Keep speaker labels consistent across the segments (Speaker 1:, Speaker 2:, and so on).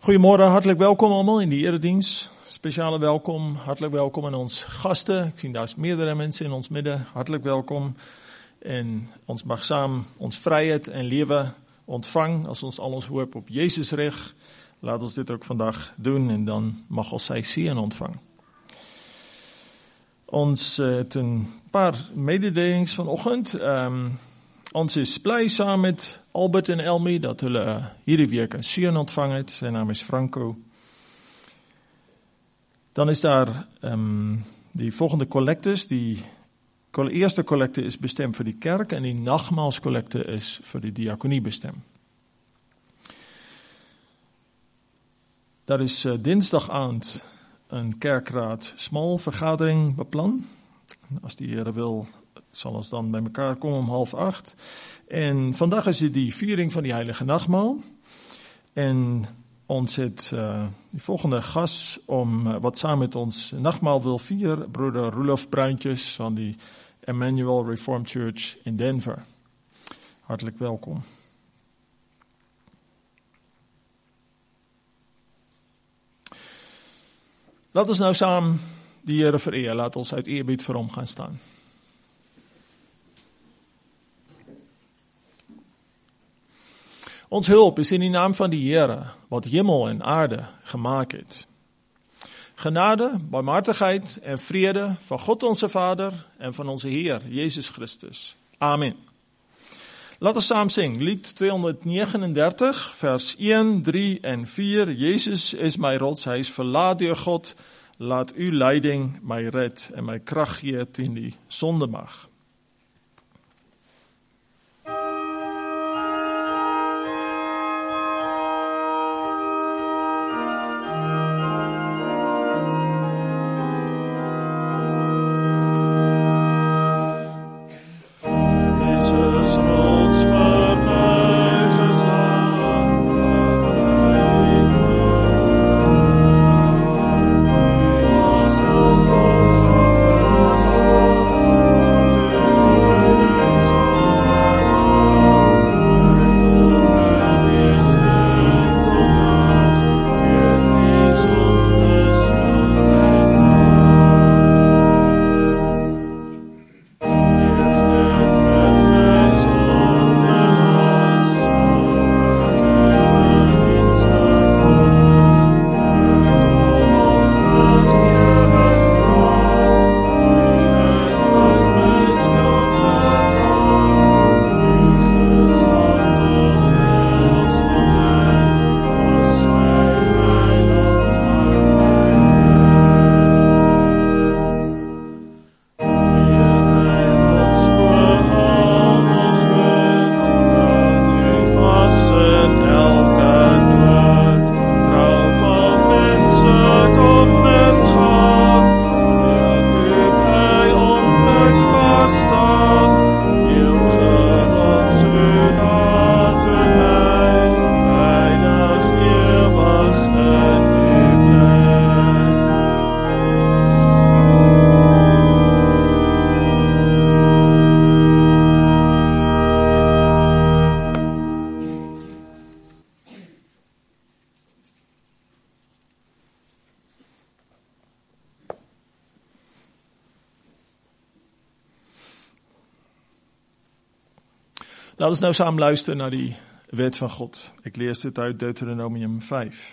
Speaker 1: Goedemorgen, hartelijk welkom allemaal in de eredienst. Speciale welkom, hartelijk welkom aan ons gasten. Ik zie daar meerdere mensen in ons midden. Hartelijk welkom. En ons mag samen ons vrijheid en leven ontvangen als ons al ons hoop op Jezus richt. Laat ons dit ook vandaag doen en dan mag ons zij zien ontvangen. Ons het een paar mededelings vanochtend. Ons is blij samen met Albert en Elmi dat hulle hierdie week een seun ontvang het. Zijn naam is Franco. Dan is daar die volgende collectes. Die eerste collecte is bestemd voor die kerk en die nagmaalscollecte is voor de diaconie bestemd. Daar is dinsdagavond een kerkraad smal vergadering beplan. Als die Here wil, zal ons dan bij elkaar komen om 7:30. En vandaag is het die viering van die heilige nachtmaal. En ons het die volgende gast om wat samen met ons nachtmaal wil vieren. Broeder Roelof Bruintjes van die Emmanuel Reformed Church in Denver. Hartelijk welkom. Laat ons nou samen die Here vereren. Laat ons uit eerbied voor hom gaan staan. Ons hulp is in die naam van die Here, wat hemel en aarde gemaakt het. Genade, barmhartigheid en vrede van God onze Vader en van onze Heer, Jezus Christus. Amen. Laat ons samen zingen, lied 239, vers 1, 3 en 4. Jezus is mijn rots, hij is verlaat door God. Laat uw leiding mij red en mij kracht gee teen die zondemag. Laten we nou samen luisteren naar die wet van God. Ik lees dit uit Deuteronomium 5.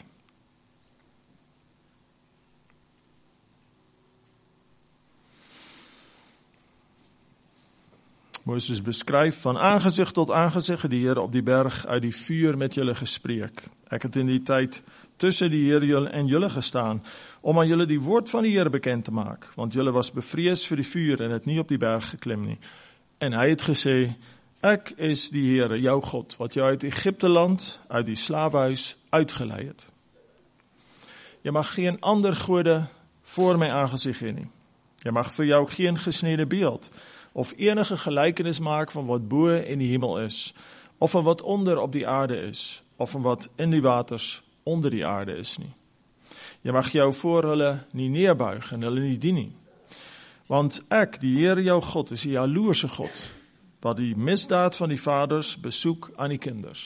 Speaker 1: Mozes beschrijft van aangezicht tot aangezicht die Heer op die berg uit die vuur met jullie gesprek. Ik het in die tijd tussen die Heer en jullie gestaan, om aan jullie die woord van die Heer bekend te maken. Want jullie was bevreesd voor die vuur en het niet op die berg geklim nie. En hij het gesê, ek is die Heere, jou God, wat jou uit Egypteland, uit die slaafhuis, uitgeleid het. Je mag geen ander gode voor my aangezicht hê nie. Je mag vir jou geen gesneden beeld, of enige gelijkenis maak van wat bo in die hemel is, of van wat onder op die aarde is, of van wat in die waters onder die aarde is nie. Je mag jou voor hulle nie neerbuig en hulle nie dien nie. Want ek, die Heere jou God, is die jaloerse God, wat die misdaad van die vaders besoek aan die kinders.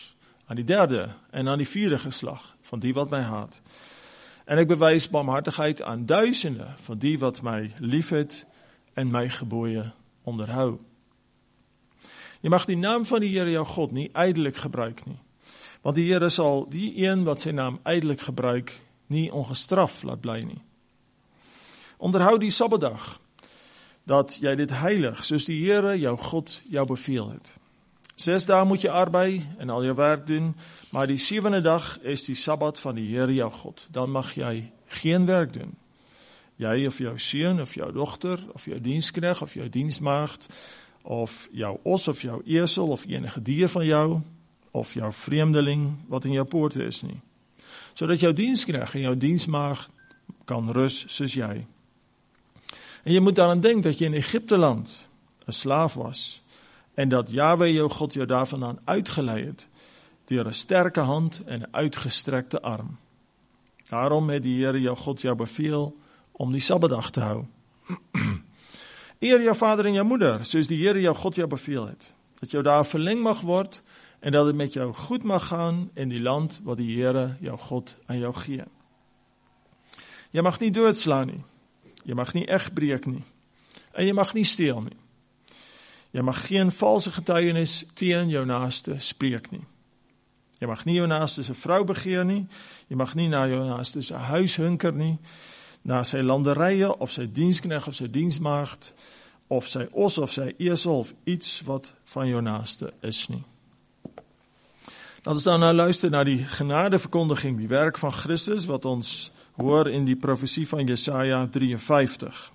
Speaker 1: aan die derde en aan die vierde geslag van die wat my haat. En ek bewys barmhartigheid aan duisende van die wat my liefhet en my gebooie onderhou. Jy mag die naam van die Here jou God nie ydelik gebruik nie, want die Here sal die een wat sy naam ydelik gebruik nie ongestraf laat bly nie. Onderhou die Sabbatdag, dat jy dit heilig, soos die Here jou God jou beveel het. 6 dae moet jy arbei en al jou werk doen, maar die 7de dag is die Sabbat van die Here jou God. Dan mag jy geen werk doen. Jy of jou seun of jou dogter, of jou diensknegt of jou diensmaagd, of jou os of jou esel of enige dier van jou, of jou vreemdeling wat in jou poorte is nie. Sodat jou diensknegt en jou diensmaagd kan rus soos jy. En jy moet daaraan denken dat jy in Egypte land 'n slaaf was, en dat Jahwe jou God jou daarvandaan uitgelei het, deur 'n sterke hand en 'n uitgestrekte arm. Daarom het die Here jou God jou beveel om die Sabbatdag te hou. Eer jou vader en jou moeder, soos die Here jou God jou beveel het, dat jou daar verleng mag word, en dat het met jou goed mag gaan in die land wat die Here jou God aan jou gee. Jy mag nie doodslaan nie, jy mag nie egbreek nie, en jy mag nie steel nie. Jy mag geen valse getuienis teen jou naaste spreek nie. Jy mag nie jou naaste se vrou begeer nie, jy mag nie na jou naaste se huis hunker nie, na sy landerye of sy diensknegt of sy diensmaagd, of sy os of sy esel of iets wat van jou naaste is nie. Dat ons dan nou luister na die genadeverkondiging, die werk van Christus, wat ons hoor in die profesie van Jesaja 53.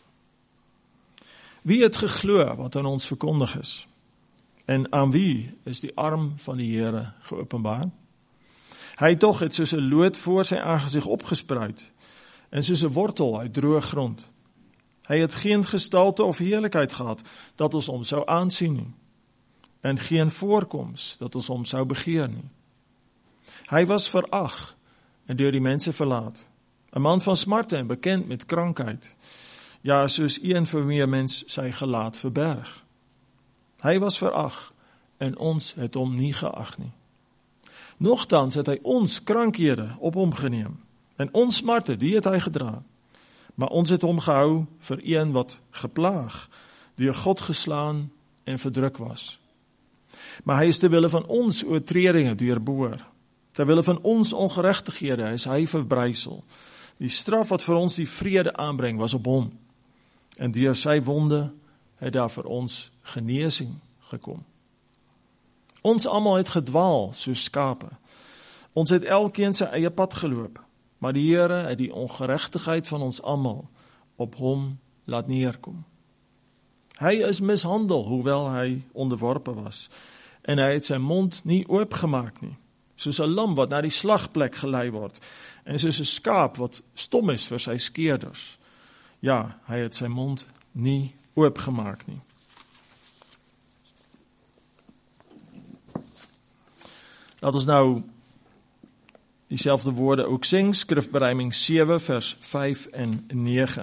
Speaker 1: Wie het geglo wat aan ons verkondig is? En aan wie is die arm van die Here geopenbaar? Hy tog het soos 'n loot voor sy aangesig opgespruit, en soos 'n wortel uit droë grond. Hy het geen gestalte of heerlikheid gehad, dat ons hom sou aansien nie, en geen voorkoms, dat ons hom sou begeer nie. Hy was verag, en deur die mense verlaat, 'n man van smarte en bekend met krankheid, ja, soos een vir wie 'n mens sy gelaat verberg. Hy was verag, en ons het hom nie geag nie. Nogtans het hy ons krankhede op hom geneem, en ons smarte, die het hy gedra. Maar ons het hom gehou vir een wat geplaag, deur God geslaan en verdruk was. Maar hy is ter wille van ons oortredinge deurboor. Ter wille van ons ongeregtighede is hy verbrysel. Die straf wat vir ons die vrede aanbring was op hom. En deur sy wonde het daar vir ons genesing gekom. Ons almal het gedwaal soos skape. Ons het elkeen sy eie pad geloop. Maar die Here het die ongeregtigheid van ons almal op hom laat neerkom. Hy is mishandel, hoewel hy onderworpe was. En hy het sy mond nie oopgemaak nie. Soos 'n lam wat na die slagplek gelei word. En soos 'n skaap wat stom is vir sy skeerders. Ja, hy het sy mond nie oopgemaak nie. Laat ons nou dieselfde woorde ook sing, skrifberuiming 7 vers 5 en 9.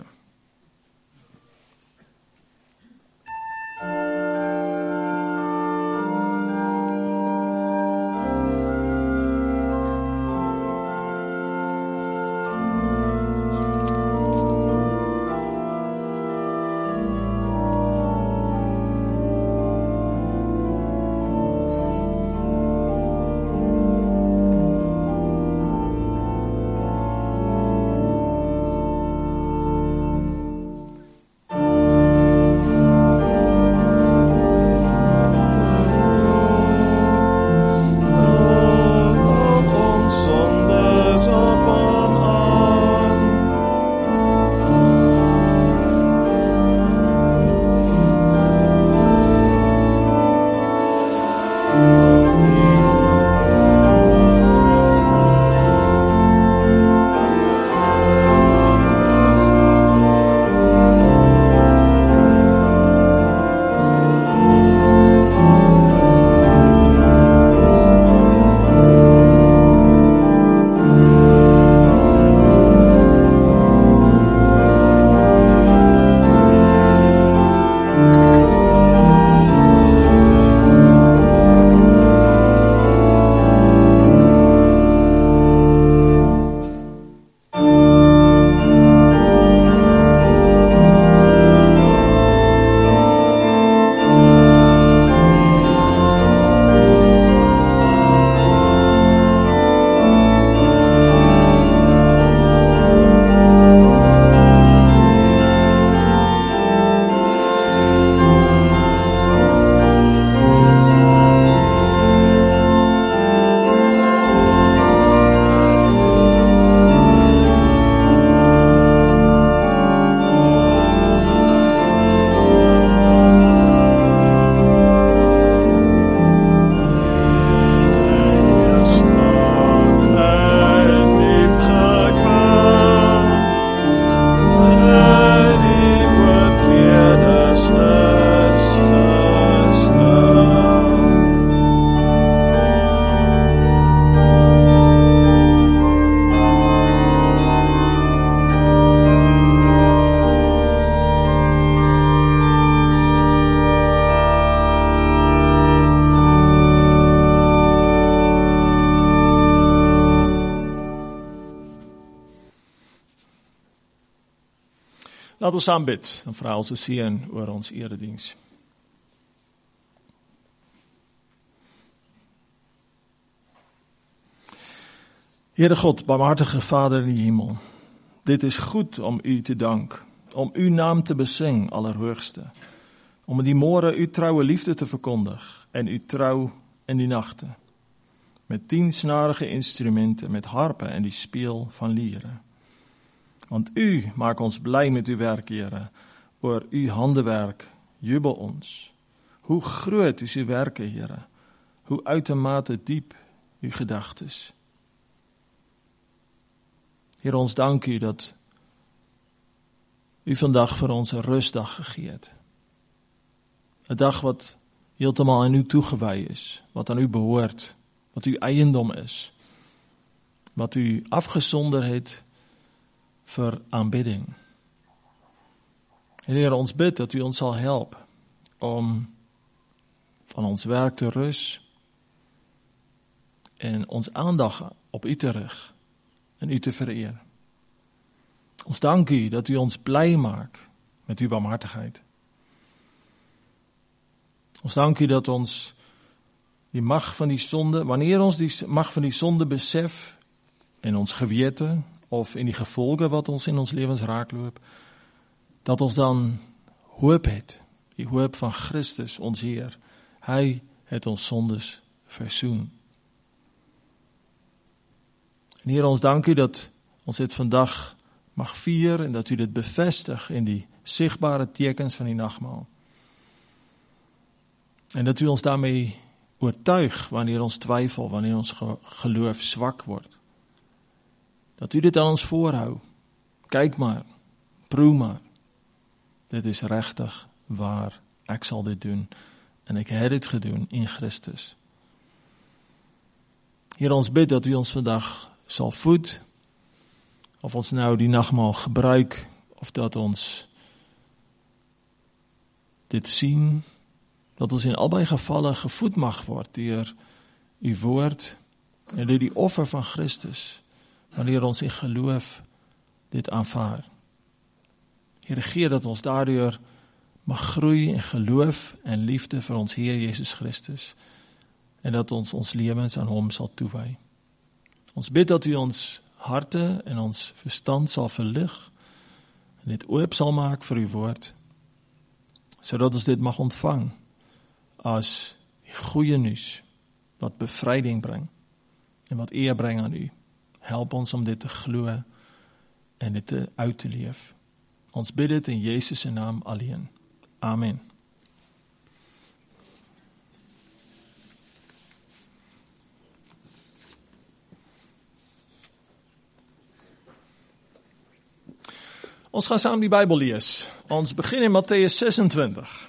Speaker 1: Laat ons saam bid, dan vra ons 'n seën oor ons erediens. Heere God, barmhartige Vader in die hemel, dit is goed om u te dank, om uw naam te besing, Allerhoogste, om in die môre uw troue liefde te verkondig en uw trou in die nagte, met 10 snarige instrumenten, met harpe en die speel van liere. Want u maak ons bly met uw werk, Here, oor uw handewerk jubel ons. Hoe groot is uw werke, Here, hoe uitermate diep uw gedagtes. Here, ons dank u dat u vandag vir ons 'n rustdag gegee het. 'n Dag wat heeltemal aan u toegewy is, wat aan u behoort, wat uw eiendom is, wat u afgesonder het vir aanbidding. En Heer, ons bid dat u ons sal help om van ons werk te rus en ons aandag op u te rig en u te vereer. Ons dank u dat u ons bly maak met uw barmhartigheid. Ons dank u dat ons die mag van die sonde, wanneer ons die mag van die sonde besef in ons gewete of in die gevolge wat ons in ons lewens raakloop, dat ons dan hoop het, die hoop van Christus, ons Heer. Hy het ons sondes versoen. En Heer, ons dank u dat ons dit vandag mag vier en dat u dit bevestig in die sigbare tekens van die nagmaal. En dat u ons daarmee oortuig wanneer ons twyfel, wanneer ons geloof swak word. Dat u dit aan ons voorhou. Kyk maar, proe maar. Dit is regtig waar. Ek sal dit doen. En ek het dit gedoen in Christus. Heer, ons bid dat u ons vandag sal voed. Of ons nou die nagmaal gebruik, of dat ons dit sien, dat ons in albei gevalle gevoed mag word deur uw woord en deur die offer van Christus, wanneer ons in geloof dit aanvaar. Here, gee dat ons daardeur mag groei in geloof en liefde vir ons Heer Jezus Christus en dat ons lewens aan hom sal toewy. Ons bid dat u ons harte en ons verstand sal verlig en dit oop sal maak vir uw woord, sodat ons dit mag ontvang as die goeie nuus wat bevryding bring en wat eer bring aan u. Help ons om dit te glo en dit uit te leef. Ons bid dit in Jezus se naam alleen. Amen. Ons gaan saam die Bybel lees. Ons begin in Matteus 26.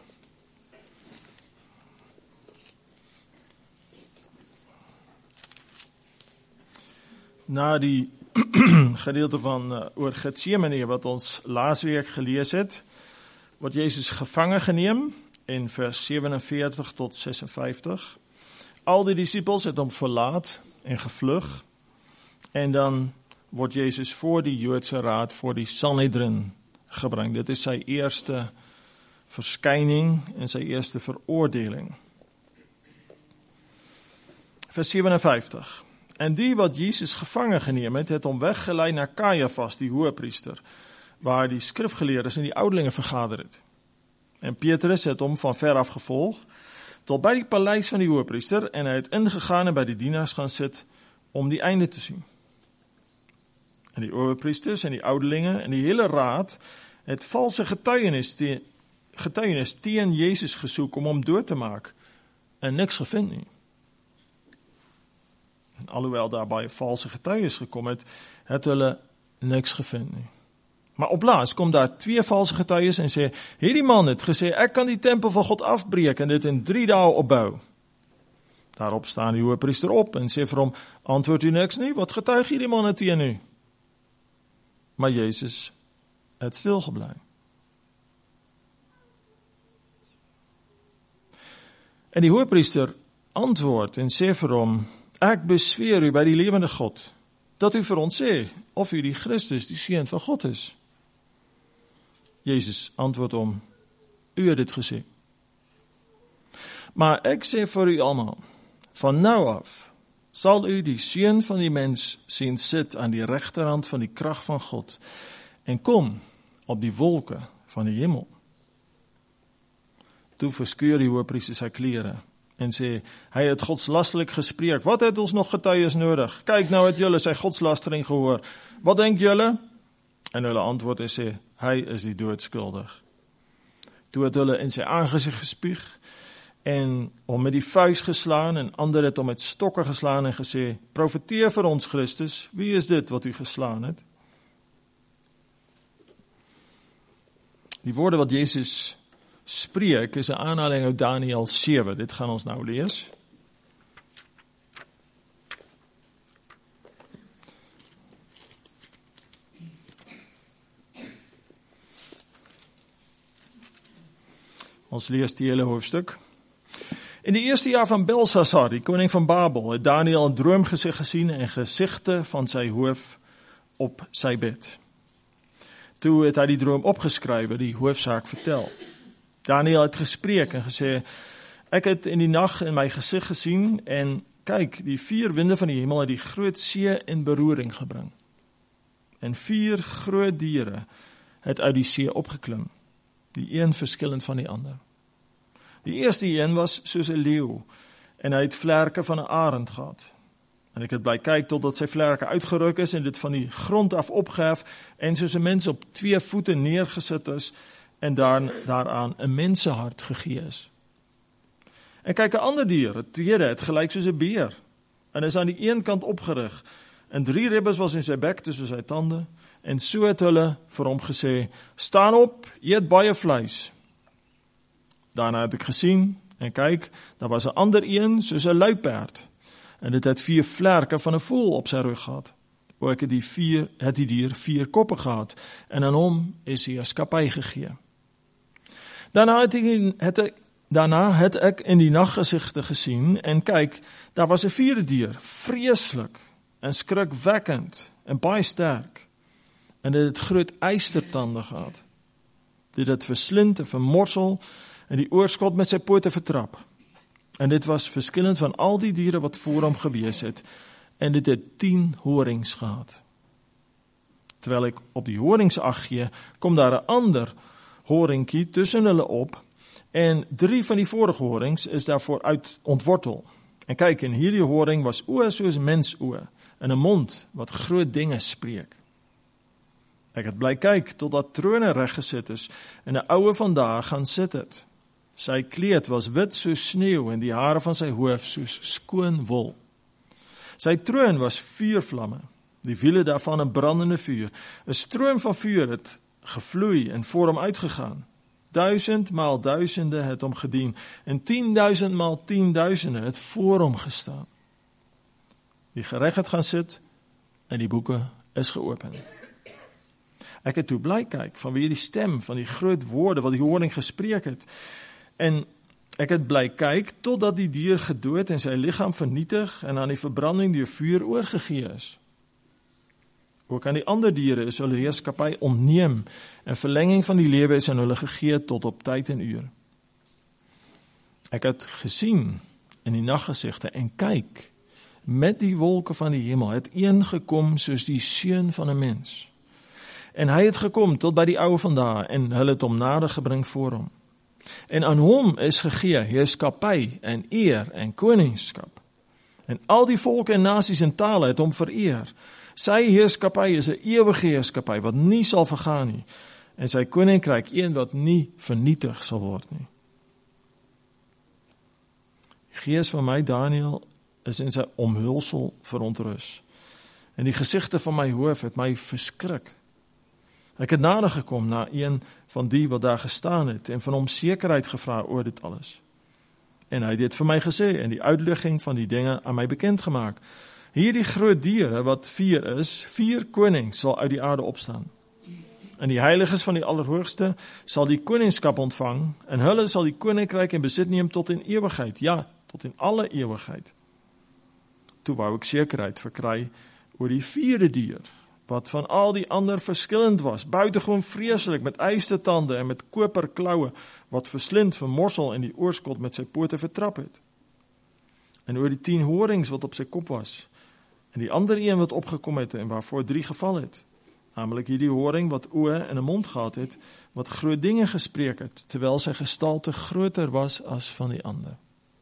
Speaker 1: Na die gedeelte van oor Getsemane wat ons laasweek gelees het, word Jezus gevangen geneem in vers 47 tot 56. Al die discipels het hom verlaat en gevlug en dan word Jezus voor die Joodse raad, voor die Sanhedrin gebring. Dit is sy eerste verskyning en sy eerste veroordeling. Vers 57. En die wat Jezus gevangen geneem het hom weggelei na Kajafas, die hoëpriester, waar die skrifgeleerdes en die ouderlinge vergader het. En Petrus het hom van ver af gevolg, tot by die paleis van die hoëpriester, en hy het ingegaan en by die dienaars gaan sit, om die einde te sien. En die hoëpriesters en die ouderlinge en die hele raad, het valse getuienis teen Jezus gesoek, om hom dood te maak, en niks gevind nie. En alhoewel daar baie valse getuies gekom het, het hulle niks gevind nie. Maar op laas kom daar 2 valse getuies en sê, hierdie man het gesê, ek kan die tempel van God afbreek en dit in 3 dae opbou. Daarop staan die hoëpriester op en sê vir hom, antwoord u niks nie, wat getuig hierdie man teen u? Maar Jezus het stilgebly. En die hoëpriester antwoord en sê vir hom, ek besweer u by die lewende God, dat u vir ons sê, of u die Christus, die Seun van God is. Jesus antwoord hom, u het dit gesê. Maar ek sê vir u almal, van nou af sal u die Seun van die mens sien sit aan die regterhand van die krag van God en kom op die wolke van die hemel. Toe verskeur die hoëpriester sy klere en sê, hy het godslasterlik gespreek, wat het ons nog getuies nodig? Kyk, nou het julle sy godslastering gehoor, wat denk julle? En hulle antwoord en sê, hy is die dood skuldig. Toe het hulle in sy aangesig gespieg en hom met die vuis geslaan en ander het hom met stokke geslaan en gesê, profeteer vir ons Christus, wie is dit wat u geslaan het? Die woorde wat Jesus spreek is 'n aanhaling uit Daniël 7. Dit gaan ons nou lees. Ons lees die hele hoofstuk. In die eerste jaar van Belshazzar, die koning van Babel, het Daniël 'n droomgezicht gesien en gesigte van sy hoof op sy bed. Toe het hy die droom opgeskrywe, die hoofsaak vertel. Daniël het gespreek en gesê, ek het in die nag in my gesig gesien en kyk, die 4 winde van die hemel het die groot see in beroering gebring. En 4 groot diere het uit die see opgeklim, die een verskillend van die ander. Die eerste een was soos 'n leeu en hy het vlerke van 'n arend gehad. En ek het bly kyk totdat sy vlerke uitgeruk is en dit van die grond af opgehef en soos 'n mens op 2 voete neergesit is en daaraan 'n mensehart gegee is. En kyk, 'n ander dier, 'n tweede, het gelyk soos 'n beer en is aan die een kant opgerig en 3 ribbes was in sy bek tussen sy tande en so het hulle vir hom gesê, staan op, eet baie vleis. Daarna het ek gesien en kyk, daar was 'n ander een soos 'n luiperd en dit het 4 vlerke van 'n voël op sy rug gehad. Ook het die dier 4 koppe gehad en aan hom is die heerskappy gegee. Daarna het ek in die naggesigte gesien en kyk, daar was 'n 4de dier, vreeslik en skrikwekkend en baie sterk. En dit het groot eystertande gehad. Dit het verslind en vermorsel en die oorskot met sy pote vertrap. En dit was verskillend van al die diere wat voor hom gewees het. En dit het 10 horings gehad. Terwyl ek op die horings ag gee, kom daar 'n ander horingkie tussen hulle op. En 3 van die vorige horings is daarvoor uit ontwortel. En kyk, en hierdie horing was oë soos mensoë en 'n mond wat groot dinge spreek. Ek het bly kyk totdat trone reg gesit is en 'n oue van daar gaan sit het. Sy kleed was wit soos sneeu en die hare van sy hoof soos skoon wol. Sy troon was vuurvlamme, die wiele daarvan 'n brandende vuur. 'n Stroom van vuur het gevloei en voor hom uitgegaan. 1000 maal duisende het hom gedien en 10.000 maal 10.000 het voor hom gestaan. Die gereg het gaan sit en die boeke is geopen. Ek het toe bly kyk vanweë die stem van die groot woorde wat die horing gespreek het. En ek het bly kyk totdat die dier gedood en sy liggaam vernietig en aan die verbranding deur vuur oorgegee is. Ook aan die ander diere is hulle heerskappy ontneem en verlenging van die lewe is aan hulle gegee tot op tyd en uur. Ek het gesien in die naggesigte en kyk, met die wolke van die hemel het een gekom soos die seun van 'n mens. En hy het gekom tot by die ou van daar en hulle het hom nader gebring voor hom. En aan hom is gegee heerskappy en eer en koningskap. En al die volke en nasies en tale het hom vereer. Sy heerskappy is 'n ewige heerskappy wat nie sal vergaan nie. En sy koninkryk een wat nie vernietig sal word nie. Die gees van my Daniël is in sy omhulsel verontrus. En die gesigte van my hoof het my verskrik. Ek het nader gekom na een van die wat daar gestaan het en van hom sekerheid gevra oor dit alles. En hy het dit vir my gesê en die uitlegging van die dinge aan my bekend gemaak. Hierdie groot diere wat 4 is, 4 konings sal uit die aarde opstaan. En die heiliges van die Allerhoogste sal die koningskap ontvang en hulle sal die koninkryk in besit neem tot in ewigheid, ja, tot in alle ewigheid. Toe wou ek sekerheid verkry oor die 4de dier wat van al die ander verskillend was, buitengewoon vreeslik, met ystertande en met koperklaue, wat verslind, vermorsel en die oorskot met sy pote vertrap het. En oor die 10 horings wat op sy kop was, en die ander een wat opgekom het en waarvoor 3 geval het, naamlik hierdie horing wat oë en 'n mond gehad het, wat groot dinge gespreek het, terwyl sy gestalte groter was as van die ander.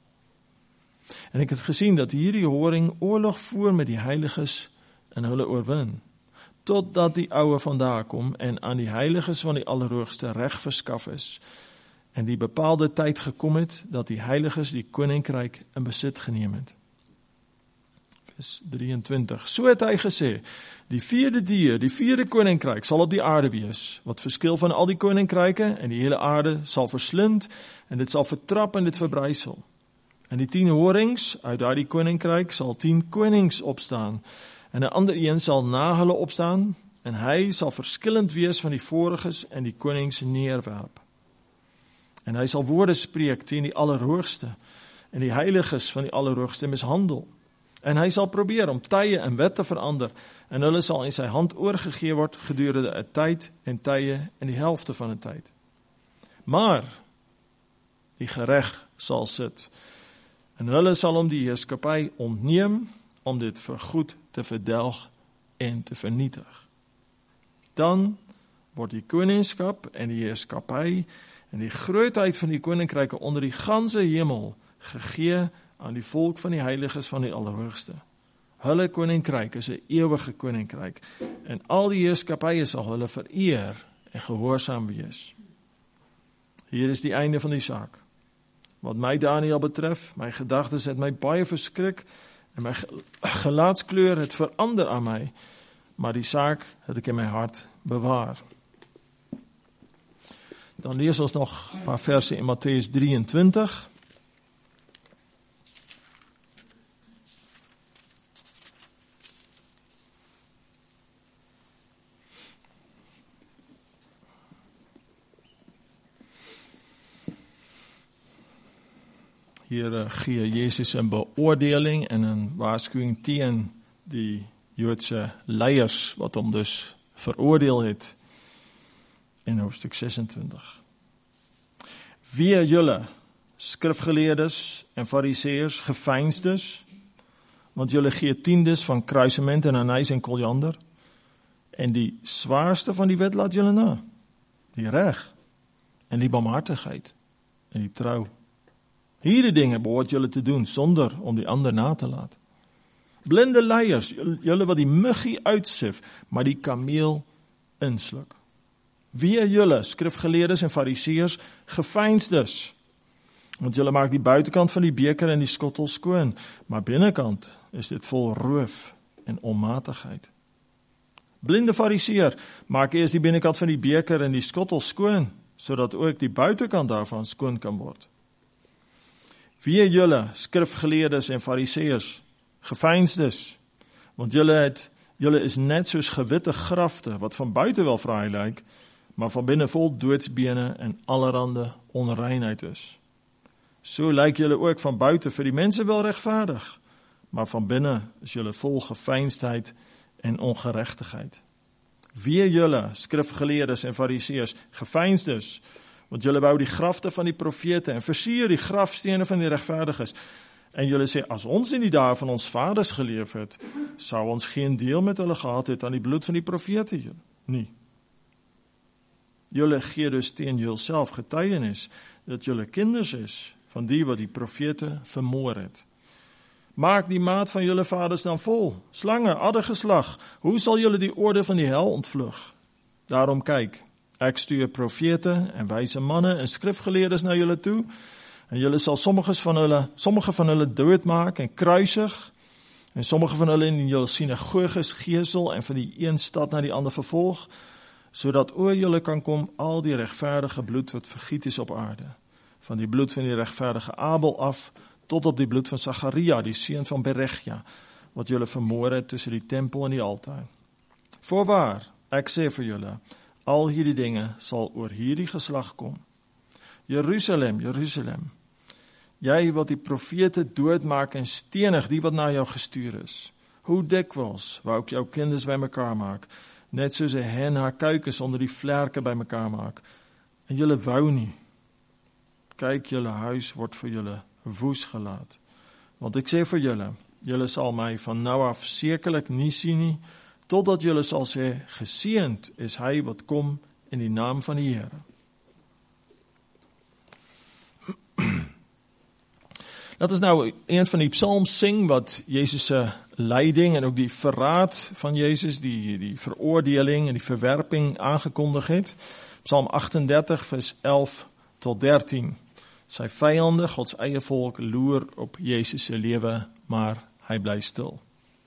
Speaker 1: En ek het gesien dat hierdie horing oorlog voer met die heiliges en hulle oorwin, totdat die oue vandaar kom en aan die heiliges van die Allerhoogste reg verskaf is, en die bepaalde tyd gekom het, dat die heiliges die koninkryk in besit geneem het. Vers 23, so het hy gesê, die 4de dier, die 4de koninkryk sal op die aarde wees, wat verskil van al die koninkryke, en die hele aarde sal verslind, en dit sal vertrap en dit verbrysel. En die 10 horings uit daardie koninkryk sal 10 konings opstaan, en 'n ander een sal na hulle opstaan, en hy sal verskillend wees van die voriges en die konings neerwerp. En hy sal woorde spreek teen die Allerhoogste, en die heiliges van die Allerhoogste mishandel. En hy sal probeer om tye en wet te verander, en hulle sal in sy hand oorgegee word gedurende 'n tyd en tye en die helfte van 'n tyd. Maar die gereg sal sit, en hulle sal hom die heerskappy ontneem, om dit vir goed te verdelg en te vernietig. Dan word die koningskap en die heerskappy en die grootheid van die koninkryke onder die ganse hemel gegee aan die volk van die heiliges van die Allerhoogste. Hulle koninkryk is 'n ewige koninkryk, en al die heerskappye sal hulle vereer en gehoorsaam wees. Hier is die einde van die saak. Wat my Daniël betref, my gedagtes het my baie verskrik, en my gelaatskleur het verander aan my, maar die saak het ek in my hart bewaar. Dan lees ons nog 'n paar verse in Matteus 23. Hier gee Jesus 'n beoordeling en 'n waarskuwing teen die Joodse leiers wat hom dus veroordeel het in hoofstuk 26. Wee julle, skrifgeleerdes en fariseërs, geveinsdes, want julle gee tiendes van kruisement en anys en koljander, en die zwaarste van die wet laat julle na, die reg en die barmhartigheid en die trou. Hierdie dinge behoort julle te doen, sonder om die ander na te laat. Blinde leiers, julle wat die muggie uitsif, maar die kameel insluk. Wee julle, skrifgeleerdes en fariseërs, geveinsdes, want julle maak die buitekant van die beker en die skottel skoon, maar binnekant is dit vol roof en onmatigheid. Blinde fariseer, maak eers die binnekant van die beker en die skottel skoon, sodat ook die buitekant daarvan skoon kan word. Wee julle, skrifgeleerdes en fariseërs, geveinsdes, want julle is net soos gewitte grafte, wat van buite wel fraai lyk, maar van binne vol doodsbene en allerhande onreinheid is. So lyk julle ook van buite vir die mense wel regverdig, maar van binne is julle vol geveinsdheid en ongeregtigheid. Wee julle, skrifgeleerdes en fariseërs, geveinsdes, want julle bou die grafte van die profete en versier die grafstene van die regverdiges. En julle sê, as ons in die dae van ons vaders geleef het, sou ons geen deel met hulle gehad het aan die bloed van die profete nie. Julle gee dus teen julself getuienis dat julle kinders is van die wat die profete vermoor het. Maak die maat van julle vaders dan vol, slange, addergeslag, hoe sal julle die orde van die hel ontvlug? Daarom kyk, ek stuur profete en wyse manne en skrifgeleerdes na julle toe, en julle sal sommige van hulle doodmaak en kruisig, en sommige van hulle in julle sinagoges gesel en van die een stad na die ander vervolg, sodat oor julle kan kom al die regverdige bloed wat vergiet is op aarde, van die bloed van die regverdige Abel af, tot op die bloed van Zacharia, die seun van Berechja, wat julle vermoor het tussen die tempel en die altaar. Voorwaar, ek sê vir julle, al hierdie dinge sal oor hierdie geslag kom. Jerusalem, Jerusalem, jy wat die profete doodmaak en stenig, die wat na jou gestuur is. Hoe dikwels wou ek jou kinders bymekaar maak, net soos 'n hen haar kuikens onder die vlerke bymekaar maak. En julle wou nie. Kyk, julle huis word vir julle woes gelaat. Want ek sê vir julle sal my van nou af sekerlik nie sien nie, totdat julle sal sê, geseënd is hy wat kom in die naam van die Here. Dat is nou een van die psalms sing wat Jesus se lyding en ook die verraad van Jesus, die veroordeling en die verwerping aangekondig het. Psalm 38 vers 11 tot 13. Sy vyande, Gods eie volk, loer op Jesus se lewe, maar hy bly stil.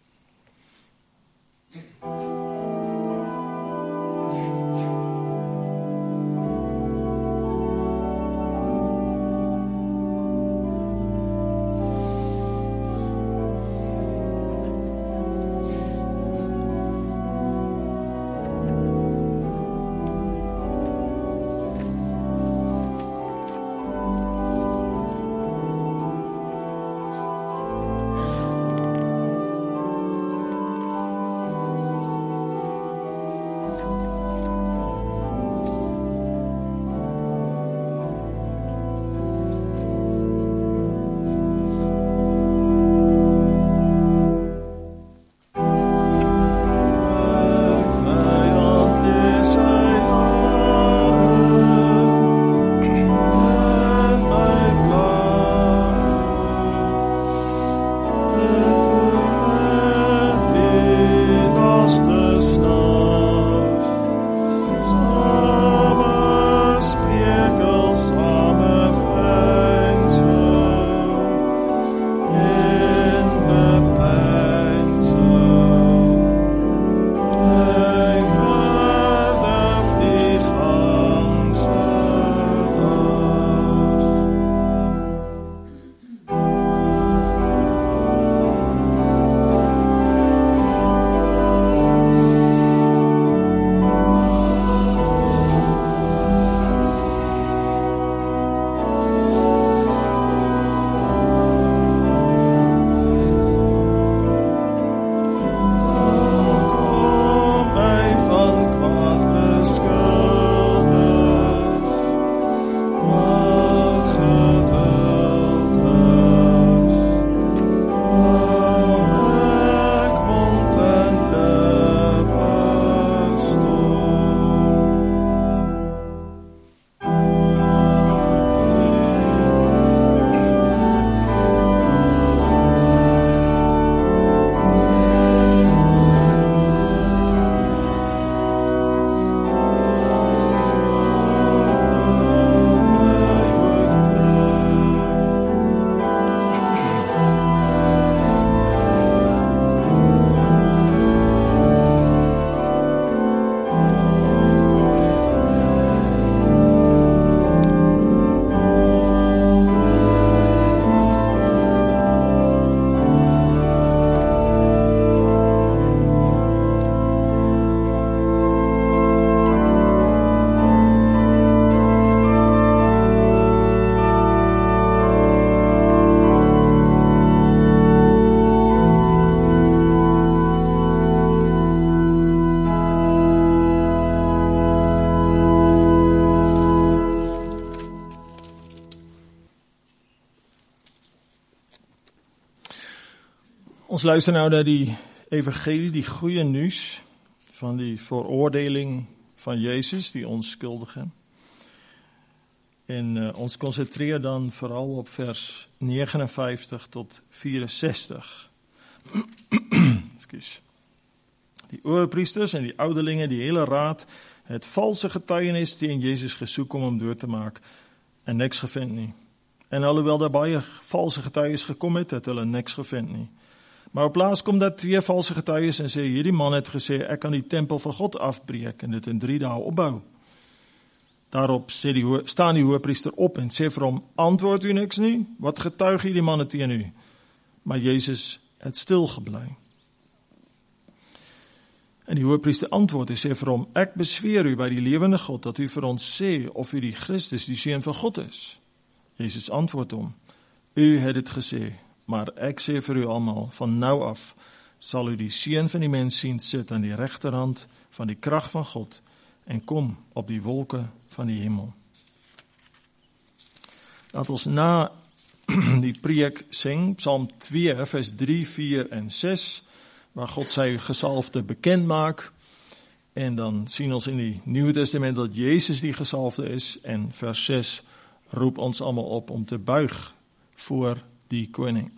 Speaker 1: Ons luister nou na die evangelie, die goeie nuus van die veroordeling van Jezus, die onskuldige. En ons konsentreer dan vooral op vers 59 tot 64. Ekskuus. Die oorpriesters en die ouderlinge, die hele raad, het valse getuienis teen Jezus gesoek om hom dood te maak en niks gevind nie. En alhoewel daar baie valse getuies gekom het hulle niks gevind nie. Maar op plaas kom dat 2 valse getuies en sê, hierdie man het gesê, ek kan die tempel van God afbreek en dit in 3 dae opbou. Daarop staan die hoëpriester op en sê vir hom, antwoord u niks nie? Wat getuig hierdie manne teen u? Maar Jezus het stil gebly. En die hoëpriester antwoord en sê vir hom, ek besweer u by die lewende God, dat u vir ons sê of u die Christus, die Seun van God is. Jezus antwoord hom, u het dit gesê, maar ek sê vir u almal, van nou af sal u die Seun van die mens sien sit aan die regterhand van die krag van God en kom op die wolke van die hemel. Laat ons na die preek sing, Psalm 2, vers 3, 4 en 6, waar God sy gesalfde bekend maak, en dan sien ons in die Nuwe Testament dat Jezus die gesalfde is, en vers 6 roep ons allemaal op om te buig voor die koning.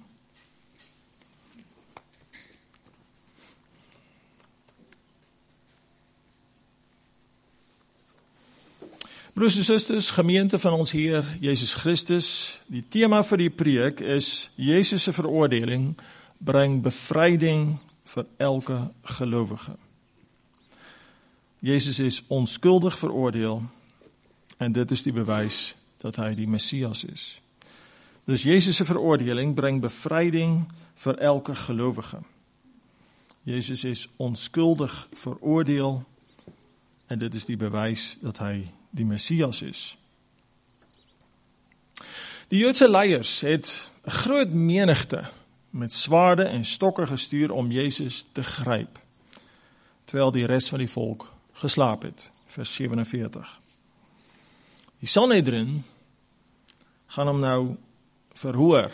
Speaker 1: Broers en susters, gemeente van ons Heer Jezus Christus, die thema vir die preek is Jezus' se veroordeling bring bevryding vir elke gelowige. Jezus is onskuldig veroordeel en dit is die bewys dat hy die Messias is. Dus Jezus' se veroordeling bring bevryding vir elke gelowige. Jezus is onskuldig veroordeel en dit is die bewys dat hy die Messias is. Die Joodse leiers het 'n groot menigte met swaarde en stokke gestuur om Jezus te gryp, terwyl die res van die volk geslaap het, vers 47. Die Sanhedrin gaan hom nou verhoor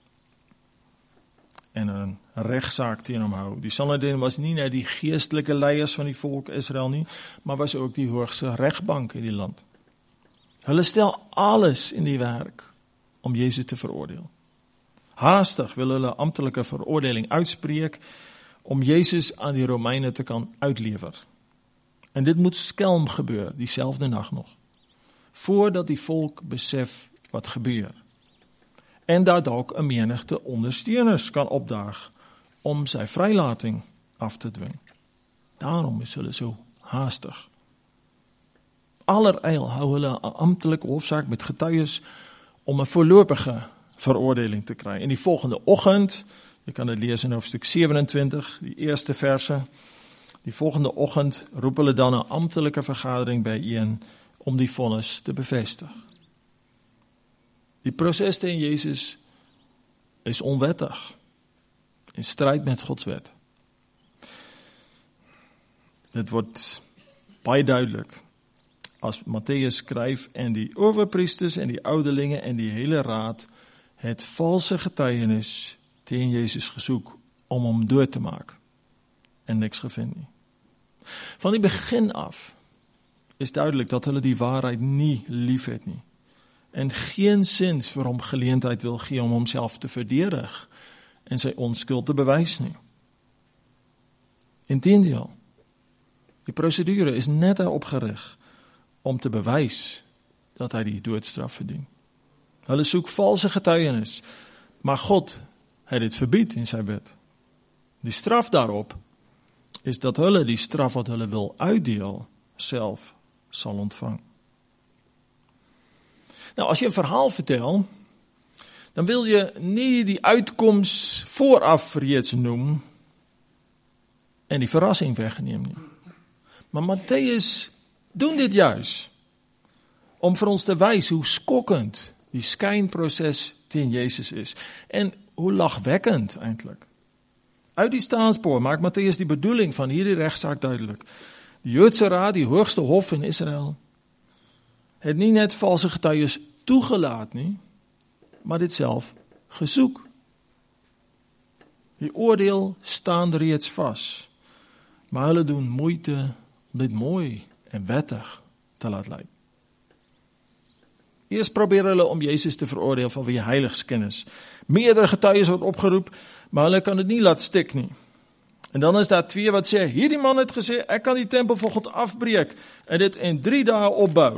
Speaker 1: en 'n regsaak teen hom hou. Die Sanhedrin was nie net die geestelike leiers van die volk Israel nie, maar was ook die hoogste regbank in die land. Hulle stel alles in die werk om Jezus te veroordeel. Haastig wil hulle amptelike veroordeling uitspreek om Jezus aan die Romeine te kan uitlewer. En dit moet skelm gebeur, dieselfde nag nog, voordat die volk besef wat gebeur. En dat ook 'n menigte ondersteuners kan opdaag om sy vrylating af te dwing. Daarom is hulle so haastig. Alleryl hou hulle 'n amptelike hofsaak met getuies om 'n voorlopige veroordeling te kry. En die volgende oggend, jy kan dit lees in hoofstuk 27, die eerste verse, die volgende oggend roep hulle dan 'n amptelike vergadering byeen om die vonnis te bevestig. Die proses teen Jezus is onwettig, in stryd met Gods wet. Dit word baie duidelik as Matteus skryf en die owerpriesters en die ouderlinge en die hele raad het valse getuienis teen Jezus gesoek om hom dood te maak en niks gevind nie. Van die begin af is duidelik dat hulle die waarheid nie lief het nie en geen sins vir hom geleentheid wil gee om homself te verdedig en sy onskuld te bewys nie. Inteendeel, die prosedure is net daarop gerig om te bewys dat hy die doodstraf verdien. Hulle soek valse getuienis, maar God het dit verbied in sy wet. Die straf daarop is dat hulle die straf wat hulle wil uitdeel, self sal ontvang. Nou, as jy 'n verhaal vertel, dan wil jy nie die uitkoms vooraf reeds noem en die verrassing wegneem nie. Maar Matteus doen dit juis om vir ons te wys hoe skokkend die skynproses teen Jezus is en hoe lagwekkend eintlik. Uit die staanspoor maak Matteus die bedoeling van hierdie regsaak duidelik. Die Joodse raad, die hoogste hof in Israel, het nie net valse getuies toegelaat nie, maar dit self gesoek. Die oordeel staan reeds vas, maar hulle doen moeite om dit mooi en wettig te laat lyk. Eers probeer hulle om Jezus te veroordeel van wie heiligskennis. Meerdere getuies word opgeroep, maar hulle kan dit nie laat stik nie. En dan is daar 2 wat sê, hierdie man het gesê, ek kan die tempel van God afbreek en dit in 3 dae opbou.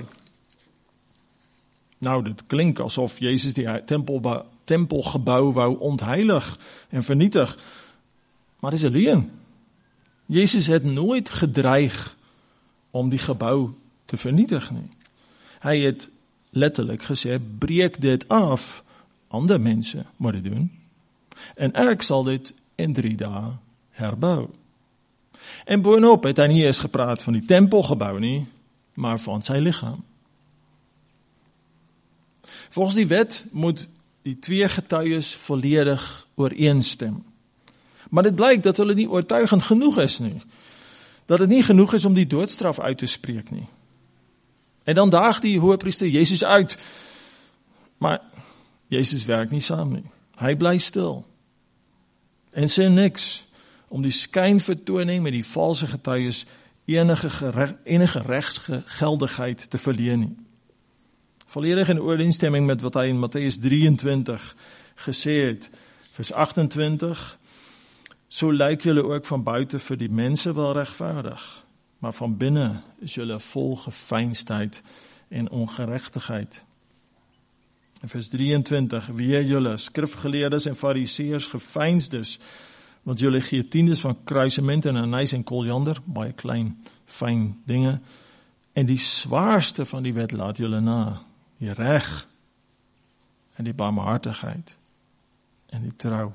Speaker 1: Nou, dit klink asof Jezus die tempelgebou wou ontheilig en vernietig, maar dit is 'n leuen. Jezus het nooit gedreig om die gebou te vernietig nie. Hy het letterlik gesê, breek dit af, ander mense moet dit doen, en ek sal dit in 3 dae herbou. En boonop het hy nie eens gepraat van die tempelgebou nie, maar van sy liggaam. Volgens die wet moet die 2 getuies volledig ooreenstem. Maar dit blyk dat hulle nie oortuigend genoeg is nie. Dat dit nie genoeg is om die doodstraf uit te spreek nie. En dan daag die hoëpriester Jezus uit. Maar Jezus werk nie saam nie. Hy bly stil. En sê niks om die skynvertoning met die valse getuies enige rechtsgeldigheid te verleen nie. Volledig in ooreenstemming met wat hy in Matteus 23 gesê het, vers 28, so lyk julle ook van buite vir die mense wel regverdig, maar van binne is julle vol geveinsdheid en ongeregtigheid. In vers 23, wee julle, skrifgeleerdes en fariseërs, geveinsdes, want julle gee tiendes van kruisement en anys en koriander, baie klein, fyn dinge, en die zwaarste van die wet laat julle na, die reg, en die barmhartigheid, en die trou.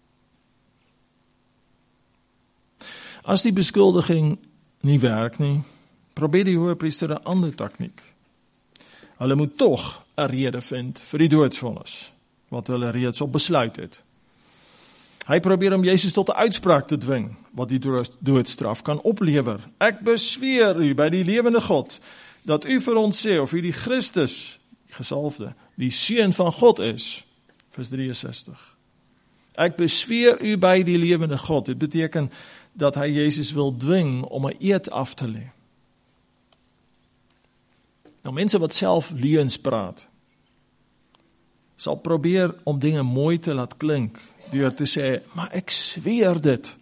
Speaker 1: As die beskuldiging nie werk nie, probeer die hoëpriester 'n ander tegniek. Hulle moet tog 'n rede vind vir die doodsvonnis, wat hulle reeds op besluit het. Hy probeer om Jezus tot 'n uitspraak te dwing, wat die doodstraf kan oplewer. Ek besweer u by die lewende God, dat u vir ons sê, of u die Christus, die gesalfde, die Seun van God is. Vers 63. Ek besweer u by die lewende God. Dit beteken dat hy Jezus wil dwing om 'n eed af te lê. Nou, mense wat self leuns praat, sal probeer om dinge mooi te laat klink, deur te sê, maar ek zweer dit.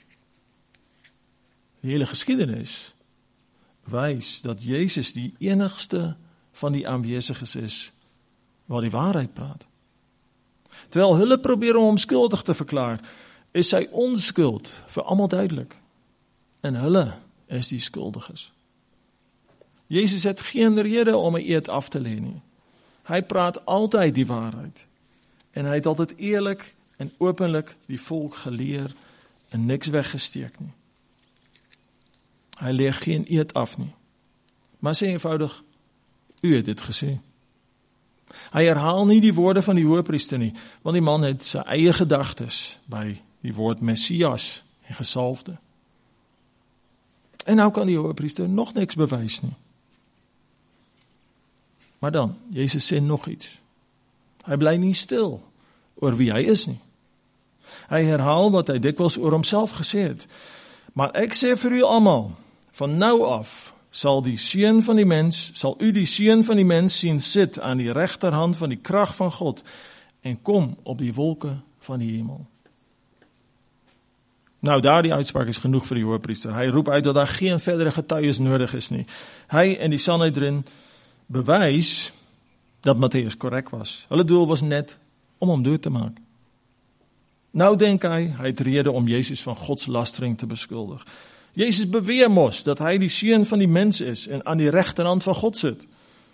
Speaker 1: Die hele geskiedenis wys dat Jezus die enigste van die aanwesiges is, wat die waarheid praat. Terwyl hulle probeer om hom skuldig te verklaar, is sy onskuld vir almal duidelik. En hulle is die skuldiges. Jezus het geen rede om 'n eed af te lê nie. Hy praat altyd die waarheid. En hy het altyd eerlik en openlik die volk geleer en niks weggesteek nie. Hy lê geen eed af nie. Maar sê eenvoudig, u het dit gesê. Hy herhaal nie die woorde van die hoëpriester nie, want die man het sy eie gedagtes by die woord Messias en gesalfde. En nou kan die hoëpriester nog niks bewys nie. Maar dan, Jezus sê nog iets. Hy bly nie stil oor wie hy is nie. Hy herhaal wat hy dikwels oor homself gesê het. Maar ek sê vir u almal, van nou af sal u die Seun van die mens sien sit aan die regterhand van die krag van God en kom op die wolke van die hemel. Nou, daardie uitspraak is genoeg vir die hoëpriester. Hy roep uit dat daar geen verdere getuies nodig is nie. Hy en die Sanhedrin bewys dat Matteus korrek was. Hulle doel was net om hom dood te maak. Nou dink hy het rede om Jezus van godslastering te beskuldig. Jezus beweer mos dat hy die Seun van die mens is en aan die regterhand van God sit.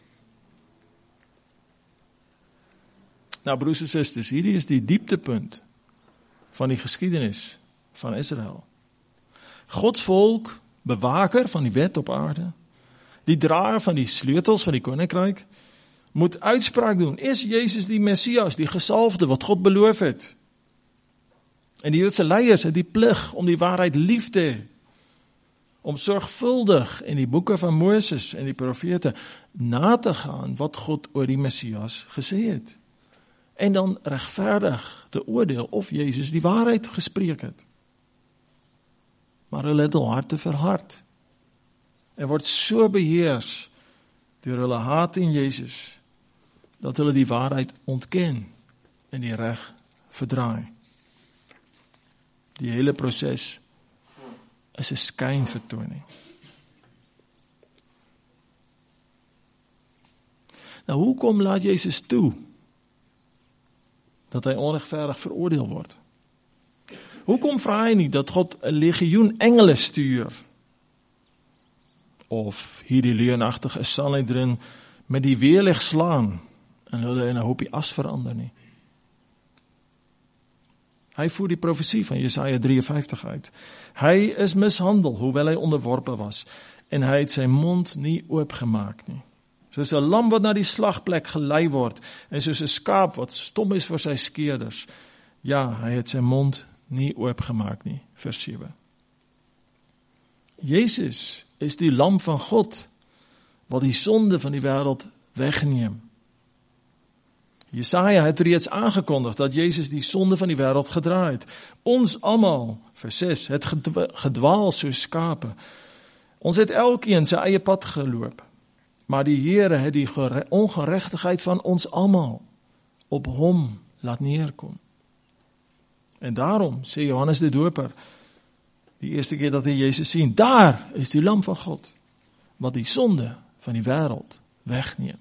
Speaker 1: Nou, broers en susters, hierdie is die dieptepunt van die geskiedenis van Israel. Gods volk, bewaker van die wet op aarde, die draer van die sleutels van die koninkryk, moet uitspraak doen. Is Jezus die Messias, die gesalfde wat God beloof het? En die Joodse leiers het die plig om die waarheid lief te hê, om sorgvuldig in die boeke van Moses en die profete na te gaan wat God oor die Messias gesê het. En dan regverdig te oordeel of Jezus die waarheid gespreek het. Maar hulle het hul harte verhard en word so beheers deur hulle haat in Jezus, dat hulle die waarheid ontken en die reg verdraai. Die hele proses is 'n skynvertoning. Nou, hoekom laat Jezus toe dat hy onregverdig veroordeel word? Hoekom vra hy nie dat God 'n legioen engele stuur? Of hierdie leeuenagtige Sanhedrin met die weerlig slaan en hulle in 'n hoopie as verander nie? Hy voer die profesie van Jesaja 53 uit. Hy is mishandel, hoewel hy onderworpe was, en hy het sy mond nie oopgemaak nie. Soos 'n lam wat na die slagplek gelei word, en soos 'n skaap wat stom is vir sy skeerders. Ja, hy het sy mond nie oopgemaak nie, vers 7. Jezus is die lam van God, wat die sonde van die wêreld wegneem. Jesaja het reeds aangekondig dat Jezus die sonde van die wêreld gedra het. Ons almal, vers 6, het gedwaal soos skape. Ons het elkeen sy eie pad geloop. Maar die Here het die ongeregtigheid van ons almal op hom laat neerkom. En daarom sê Johannes de Doper, die eerste keer dat hy Jezus sien, daar is die lam van God, wat die sonde van die wêreld wegneem.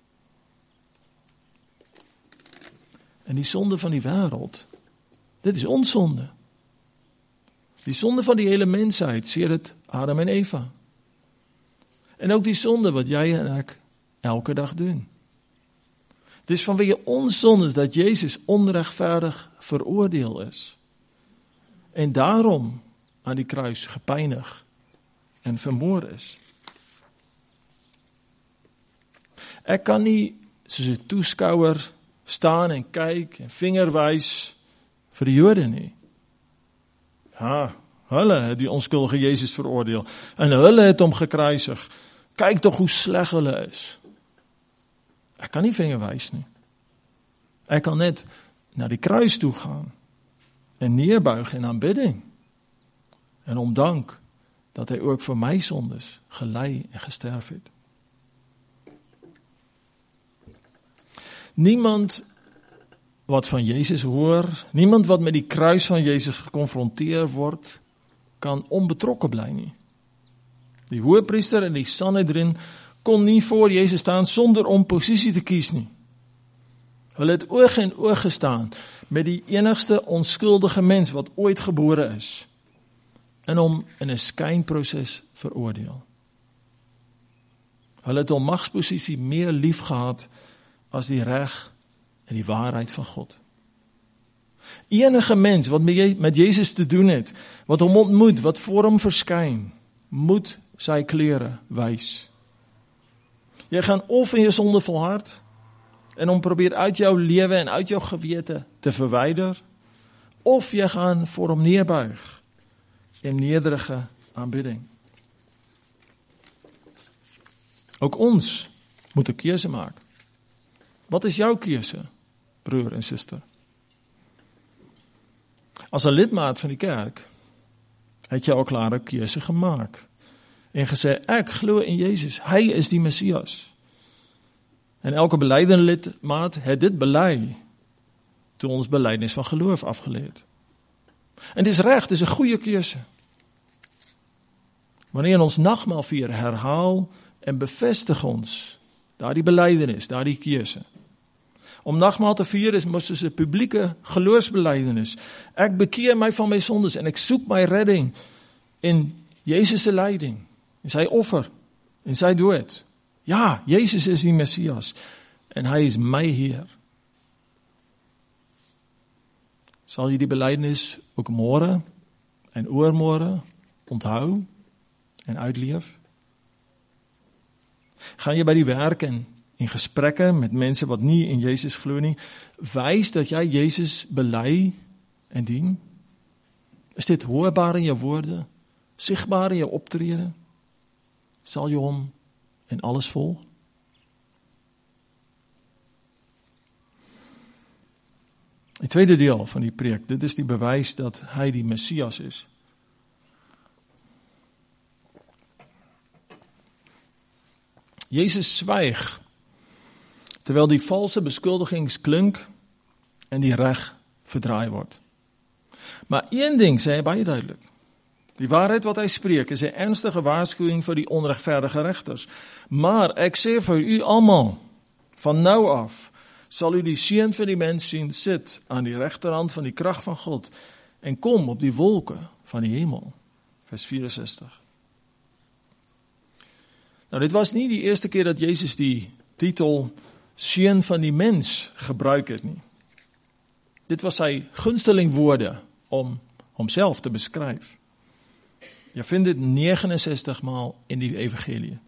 Speaker 1: En die sonde van die wêreld, dit is ons sonde. Die sonde van die hele mensheid, sedert Adam en Eva. En ook die sonde wat jy en ek elke dag doen. Het is vanweë ons sondes dat Jezus onregverdig veroordeel is. En daarom aan die kruis gepynig en vermoor is. Ek kan nie soos 'n toeskouer staan en kyk en vinger wys vir die Jode nie. Ja, hulle het die onskuldige Jezus veroordeel en hulle het hom gekruisig. Kyk tog hoe sleg hulle is. Ek kan nie vinger wys nie. Ek kan net na die kruis toe gaan en neerbuig in aanbidding en om dank dat hy ook vir my sondes gelei en gesterf het. Niemand wat van Jezus hoor, niemand wat met die kruis van Jezus geconfronteer word, kan onbetrokken bly nie. Die hoëpriester en die Sanhedrin kon nie voor Jezus staan sonder om posisie te kies nie. Hulle het oog in oog gestaan met die enigste onskuldige mens wat ooit gebore is en hom in 'n skynproses veroordeel. Hulle het hom magsposisie meer lief gehad as die reg en die waarheid van God. Enige mens wat met Jezus te doen het, wat hom ontmoet, wat voor hom verskyn, moet sy klere wys. Jy gaan of in jou sonde volhard en hom probeer uit jou lewe en uit jou gewete te verwyder, of jy gaan voor hom neerbuig in nederige aanbidding. Ook ons moet 'n keuse maak. Wat is jou keuse, broer en suster? As 'n lidmaat van die kerk, het jy al klaar 'n keuse gemaak en gesê, ek glo in Jezus, hy is die Messias. En elke belydenende lidmaat het dit bely, toe ons belydenis van geloof afgelê het. En dis reg, dis 'n goeie keuse. Wanneer ons nagmaal vier, herhaal en bevestig ons daardie belydenis, daardie keuse. Om nagmaal te vier is mos soos 'n publieke geloofsbelydenis. Ek bekeer my van my sondes en ek soek my redding in Jezus se lyding, in sy offer, in sy dood. Ja, Jezus is die Messias en hy is my Heer. Sal jy die belydenis ook môre en oormôre onthou en uitleef? Gaan jy by die werk en in gesprekke met mense wat nie in Jezus glo nie, wys dat jy Jezus bely en dien? Is dit hoorbaar in jou woorde, sigbaar in jou optrede? Sal jy hom in alles volg? Die tweede deel van die preek, dit is die bewys dat hy die Messias is. Jezus zwyg, terwyl die valse beskuldigings klink en die reg verdraai word. Maar een ding sê hy baie duidelik. Die waarheid wat hy spreek is 'n ernstige waarskuwing vir die onregverdige regters. Maar ek sê vir u almal, van nou af sal u die Seun van die mens sien sit aan die regterhand van die krag van God en kom op die wolke van die hemel. Vers 64. Nou, dit was nie die eerste keer dat Jezus die titel Seun van die mens gebruik het nie. Dit was sy gunsteling woorde om homself te beskryf. Jy vind dit 69 maal in die evangelie.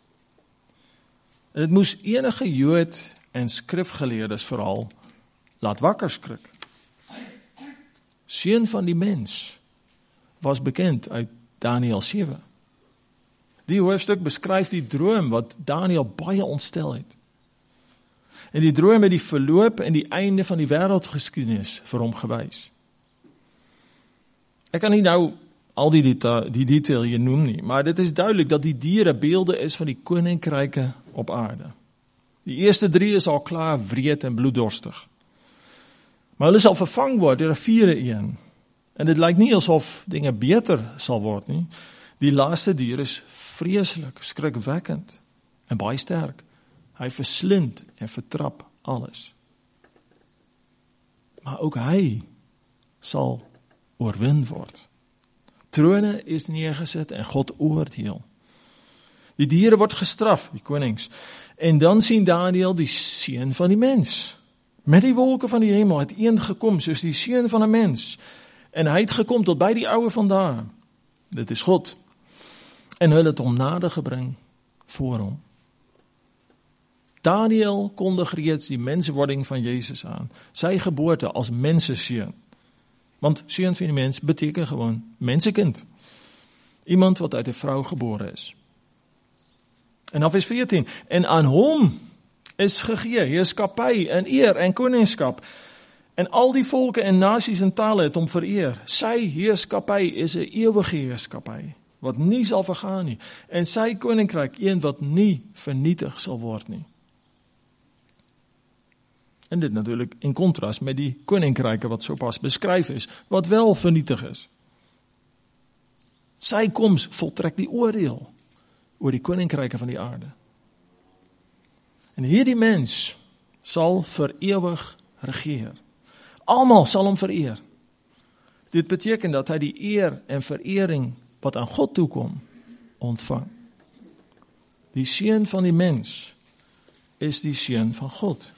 Speaker 1: En dit moes enige Jood en skrifgeleerdes vooral laat wakker skrik. seun van die mens, was bekend uit Daniël 7. Die hoofstuk beskryf die droom wat Daniël baie ontstel het. En die droom het die verloop en die einde van die wêreldgeskiedenis vir hom gewys. Ek kan nie nou al die detail hier noem nie, maar dit is duidelik dat die diere beelde is van die koninkryke op aarde. Die eerste 3 is al klaar wreed en bloeddorstig. Maar hulle sal vervang word deur 'n vierde een. En dit lyk nie asof dinge beter sal word nie. Die laaste dier is vreeslik, skrikwekkend en baie sterk. Hy verslind en vertrap alles. Maar ook hy sal oorwin word. Trone is neergesit en God oordeel. Die diere word gestraf, die konings. En dan sien Daniël die seun van die mens. Met die wolke van die hemel het een gekom soos die seun van 'n mens. En hy het gekom tot by die oue vandaan. Dit is God. En hulle het hom nader gebring voor hom. Daniël kondig reeds die menswording van Jezus aan. Sy geboorte as mensenseun. Want seun van die mens beteken gewoon mensenkind. Iemand wat uit 'n vrou gebore is. En dan vers 14. En aan hom is gegee heerskappy en eer en koningskap. En al die volke en nasies en tale het hom vereer. Sy heerskappy is 'n ewige heerskappy, wat nie sal vergaan nie. En sy koninkryk een wat nie vernietig sal word nie. En dit natuurlik in kontras met die koninkryke wat sopas beskryf is, wat wel vernietig is. Sy koms voltrek die oordeel oor die koninkryke van die aarde. En hierdie mens sal vir ewig regeer. Almal sal hom vereer. Dit beteken dat hy die eer en verering wat aan God toekom, ontvang. Die seun van die mens is die seun van God.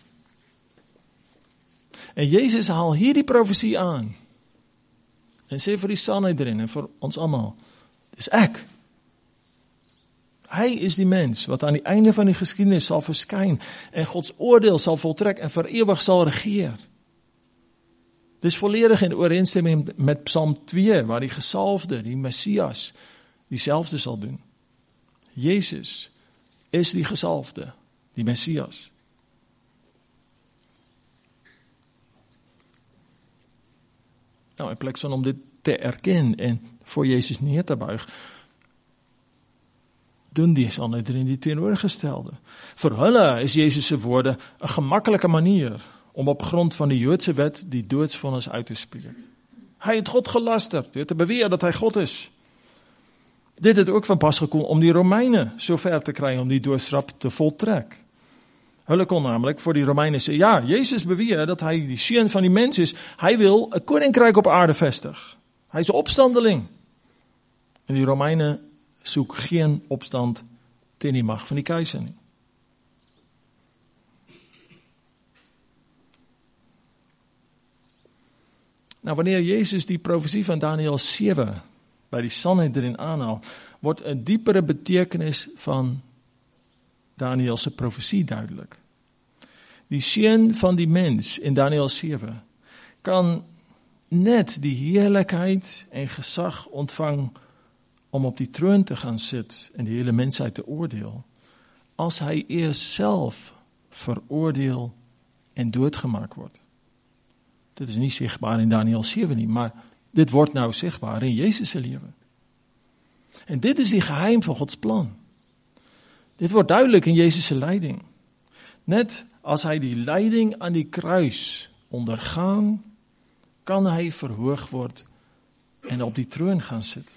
Speaker 1: En Jezus haal hierdie profesie aan en sê vir die Sanhedrin en vir ons almal, dis ek. Hy is die mens wat aan die einde van die geskiedenis sal verskyn en Gods oordeel sal voltrek en vir ewig sal regeer. Dis volledig in ooreenstemming met Psalm 2, waar die gesalfde, die Messias, dieselfde sal doen. Jezus is die gesalfde, die Messias. Nou, in plek van om dit te erken en voor Jezus neer te buig, doen die Sanhedrin die teenoorgestelde. Vir hulle is Jezus se woorde 'n gemaklike manier om op grond van die Joodse wet die doodsvonnis uit te spreek. Hy het God gelaster deur te beweer dat hy God is. Dit het ook van pas gekom om die Romeine so ver te kry om die doodstraf te voltrek. Hulle kon namelijk voor die Romeine sê, ja, Jezus beweer dat hy die seun van die mens is. Hy wil 'n koninkryk op aarde vestig. Hy is 'n opstandeling. En die Romeine soek geen opstand teen die mag van die keiser nie. Nou, wanneer Jezus die profesie van Daniël 7 by die Sanhedrin aanhaal, word 'n diepere betekenis van Daniël se profesie duidelik. Die seun van die mens in Daniël 7 kan net die heerlikheid en gesag ontvang om op die troon te gaan sit en die hele mensheid te oordeel, as hy eers self veroordeel en doodgemaak word. Dit is nie sigbaar in Daniël 7 nie, maar dit word nou sigbaar in Jezus se lewe. En dit is die geheim van Gods plan. Dit word duidelik in Jezus se lyding. Net as hy die lyding aan die kruis ondergaan, kan hy verhoog word en op die troon gaan sit.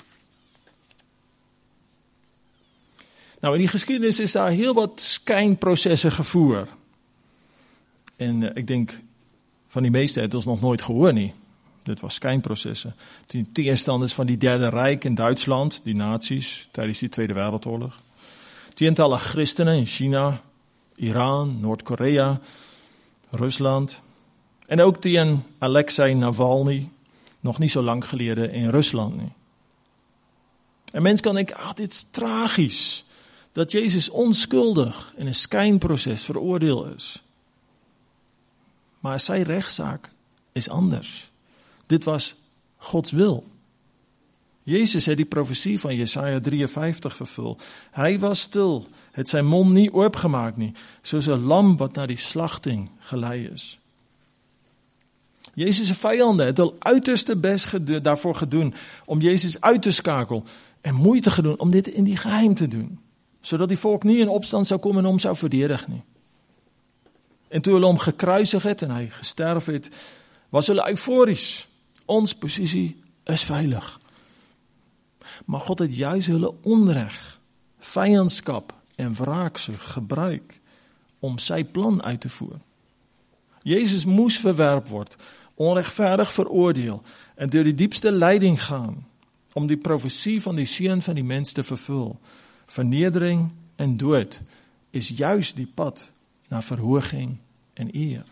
Speaker 1: Nou, in die geskiedenis is daar heel wat skynprosesse gevoer. En ek dink, van die meeste het ons nog nooit gehoor nie. Dit was skynprosesse. Die tegenstanders van die Derde Ryk in Duitsland, die nazi's, tydens die Tweede Wêreldoorlog. Tientallen christenen in China, Iran, Noord-Korea, Rusland. En ook teen Alexei Navalny, nog nie so lank gelede in Rusland nie. En mens kan denken, dit is tragisch, dat Jezus onskuldig in 'n skynproses veroordeel is. Maar sy regsaak is anders. Dit was Gods wil. Jezus het die profesie van Jesaja 53 vervul. Hy was stil, het sy mond nie oopgemaak nie, soos 'n lam wat na die slagting gelei is. Jezus' vyande het hul uiterste bes daarvoor gedoen om Jezus uit te skakel en moeite gedoen om dit in die geheim te doen, sodat die volk nie in opstand sou kom en hom sou verdedig nie. En toe hulle hom gekruisig het en hy gesterf het, was hulle eufories. Ons posisie is veilig. Maar God het juis hulle onreg, vyandskap en wraaksoeg gebruik om sy plan uit te voer. Jezus moes verwerp word, onregverdig veroordeel en deur die diepste lyding gaan om die profesie van die seun van die mens te vervul. Vernedering en dood is juis die pad na verhoging en eer.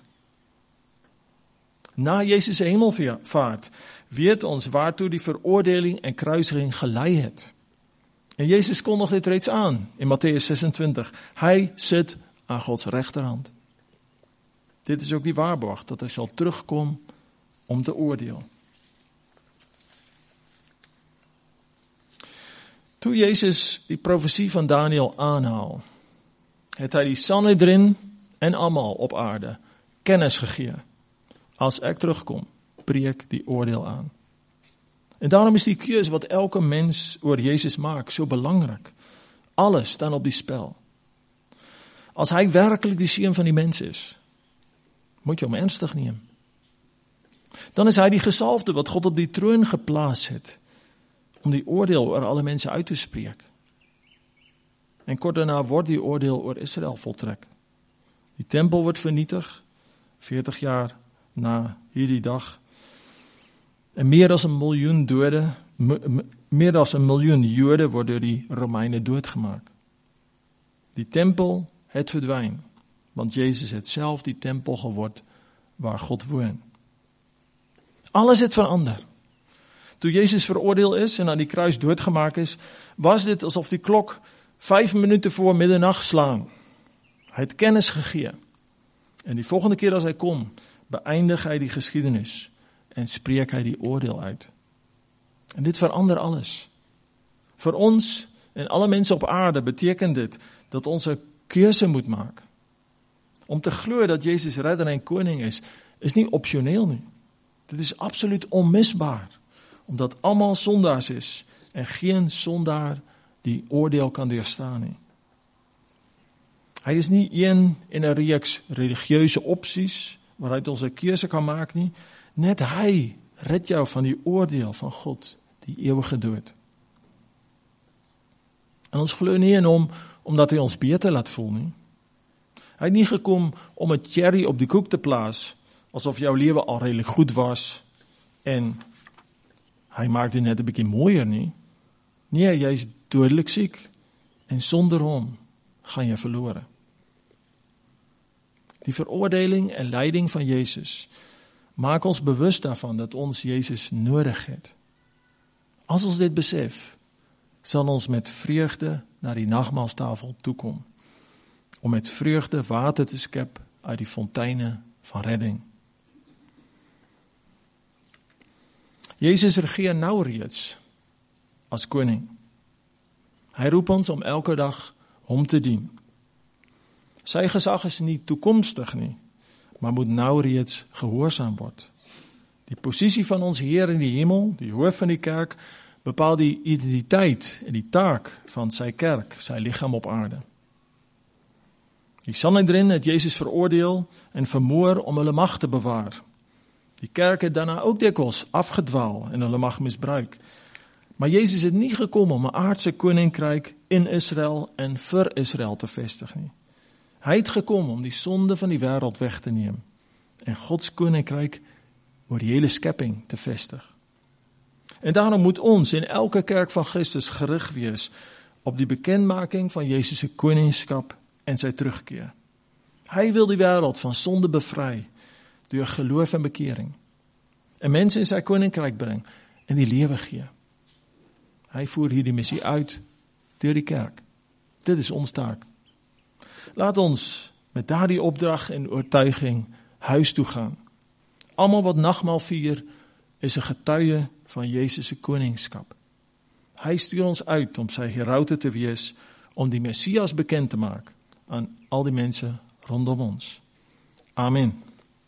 Speaker 1: Na Jezus se hemelvaart weet ons waartoe die veroordeling en kruisiging gelei het. En Jezus kondig dit reeds aan in Matteus 26. Hy sit aan Gods regterhand. Dit is ook die waarborg dat hy sal terugkom om te oordeel. Toe Jezus die profesie van Daniël aanhaal, het hy die Sanhedrin en almal op aarde kennis gegee. As ek terugkom, breek die oordeel aan. En daarom is die keus wat elke mens oor Jezus maak so belangrik. Alles staan op die spel. As hy werklik die seun van die mens is, moet jy hom ernstig neem. Dan is hy die gesalfde wat God op die troon geplaas het, om die oordeel oor alle mense uit te spreek. En kort daarna word die oordeel oor Israel voltrek. Die tempel word vernietig, 40 jaar na hierdie dag. En meer as 1 miljoen Jode word deur die Romeine doodgemaak. Die tempel het verdwyn, want Jezus het self die tempel geword waar God woon. Alles het verander. Toe Jezus veroordeel is en aan die kruis doodgemaak is, was dit asof die klok 5 minute voor middernacht slaan. Hy het kennis gegee. En die volgende keer as hy kom, beëindig hy die geskiedenis en spreek hy die oordeel uit. En dit verander alles. Vir ons en alle mense op aarde beteken dit dat ons 'n keuse moet maak. Om te glo dat Jezus redder en koning is nie opsioneel nie. Dit is absoluut onmisbaar, omdat almal sondaars is en geen sondaar die oordeel kan deurstaan nie. Hy is nie een in 'n reeks religieuse opsies waaruit ons 'n keuse kan maak nie. Net hy red jou van die oordeel van God, die ewige dood. En ons glo nie in hom omdat hy ons beter laat voel nie. Hy het nie gekom om 'n cherry op die koek te plaas, asof jou lewe al redelik goed was en hy maak dit net 'n bietjie mooier nie. Nee, jy is dodelik siek en sonder hom gaan jy verlore. Die veroordeling en lyding van Jezus maak ons bewus daarvan dat ons Jezus nodig het. As ons dit besef, sal ons met vreugde na die nagmaalstafel toekom, om met vreugde water te skep uit die fonteine van redding. Jezus regeer nou reeds as koning. Hy roep ons om elke dag hom te dien. Sy gesag is nie toekomstig nie, maar moet nou reeds gehoorsaam word. Die posisie van ons Heer in die hemel, die hoof van die kerk, bepaal die identiteit en die taak van sy kerk, sy liggaam op aarde. Die Sanhedrin het Jezus veroordeel en vermoor om hulle mag te bewaar. Die kerk het daarna ook dikwels afgedwaal en hulle mag misbruik. Maar Jezus het nie gekom om 'n aardse koninkryk in Israel en vir Israel te vestig nie. Hy het gekom om die sonde van die wêreld weg te neem en Gods koninkryk oor die hele skepping te vestig. En daarom moet ons in elke kerk van Christus gerig wees op die bekendmaking van Jezus se koningskap en sy terugkeer. Hy wil die wêreld van sonde bevry deur geloof en bekering, en mense in sy koninkryk bring en die lewe gee. Hy voer hierdie missie uit deur die kerk. Dit is ons taak. Laat ons met daardie opdrag en oortuiging huis toe gaan. Almal wat nagmaal vier is 'n getuie van Jezus se koningskap. Hy stuur ons uit om sy heraute te wees, om die Messias bekend te maak aan al die mense rondom ons. Amen.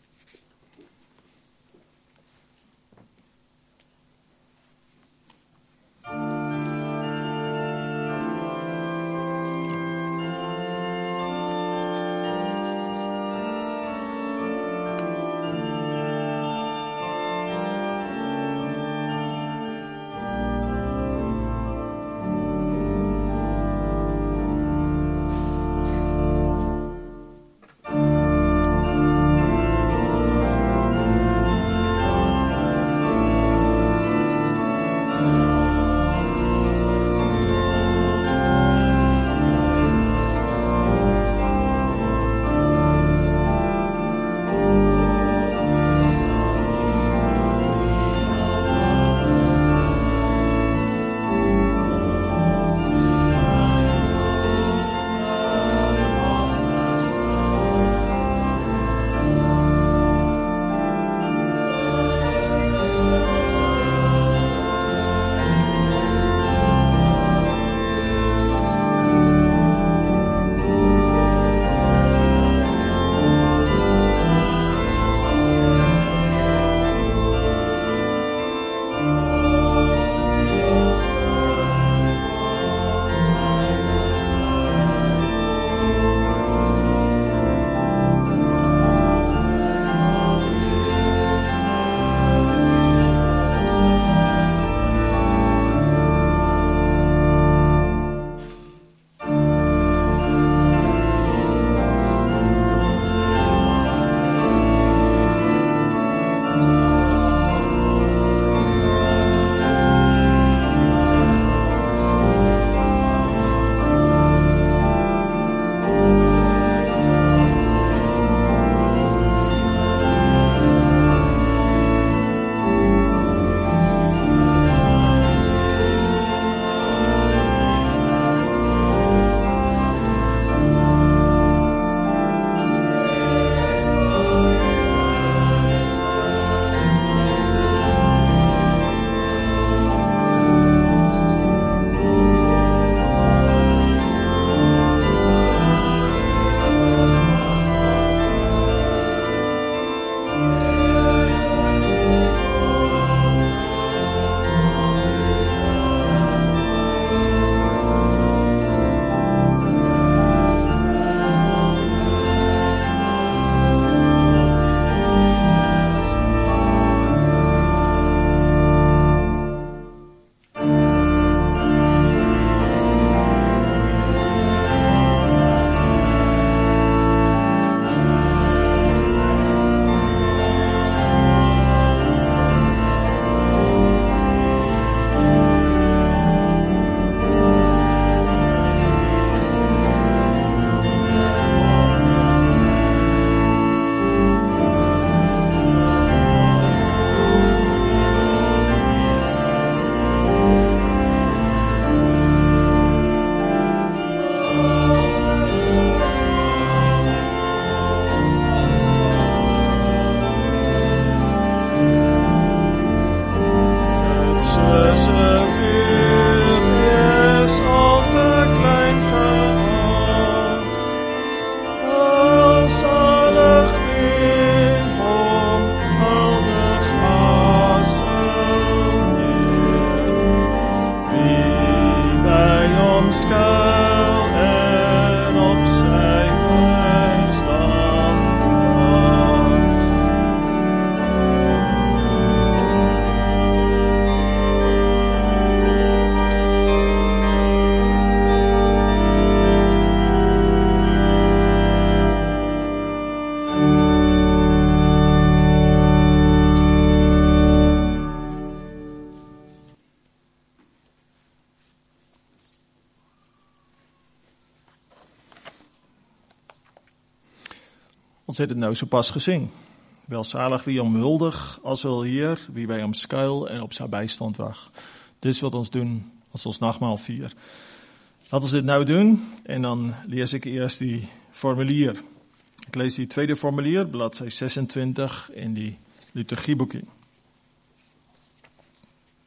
Speaker 2: Ons het dit nou sopas gesing. Welsalig wie hom huldig as hul Heer, wie by hom skuil en op sy bystand wag. Dis wat ons doen as ons nagmaal vier. Laat ons dit nou doen en dan lees ek eers die formulier. Ek lees die tweede formulier, bladsy 26 in die liturgieboekie.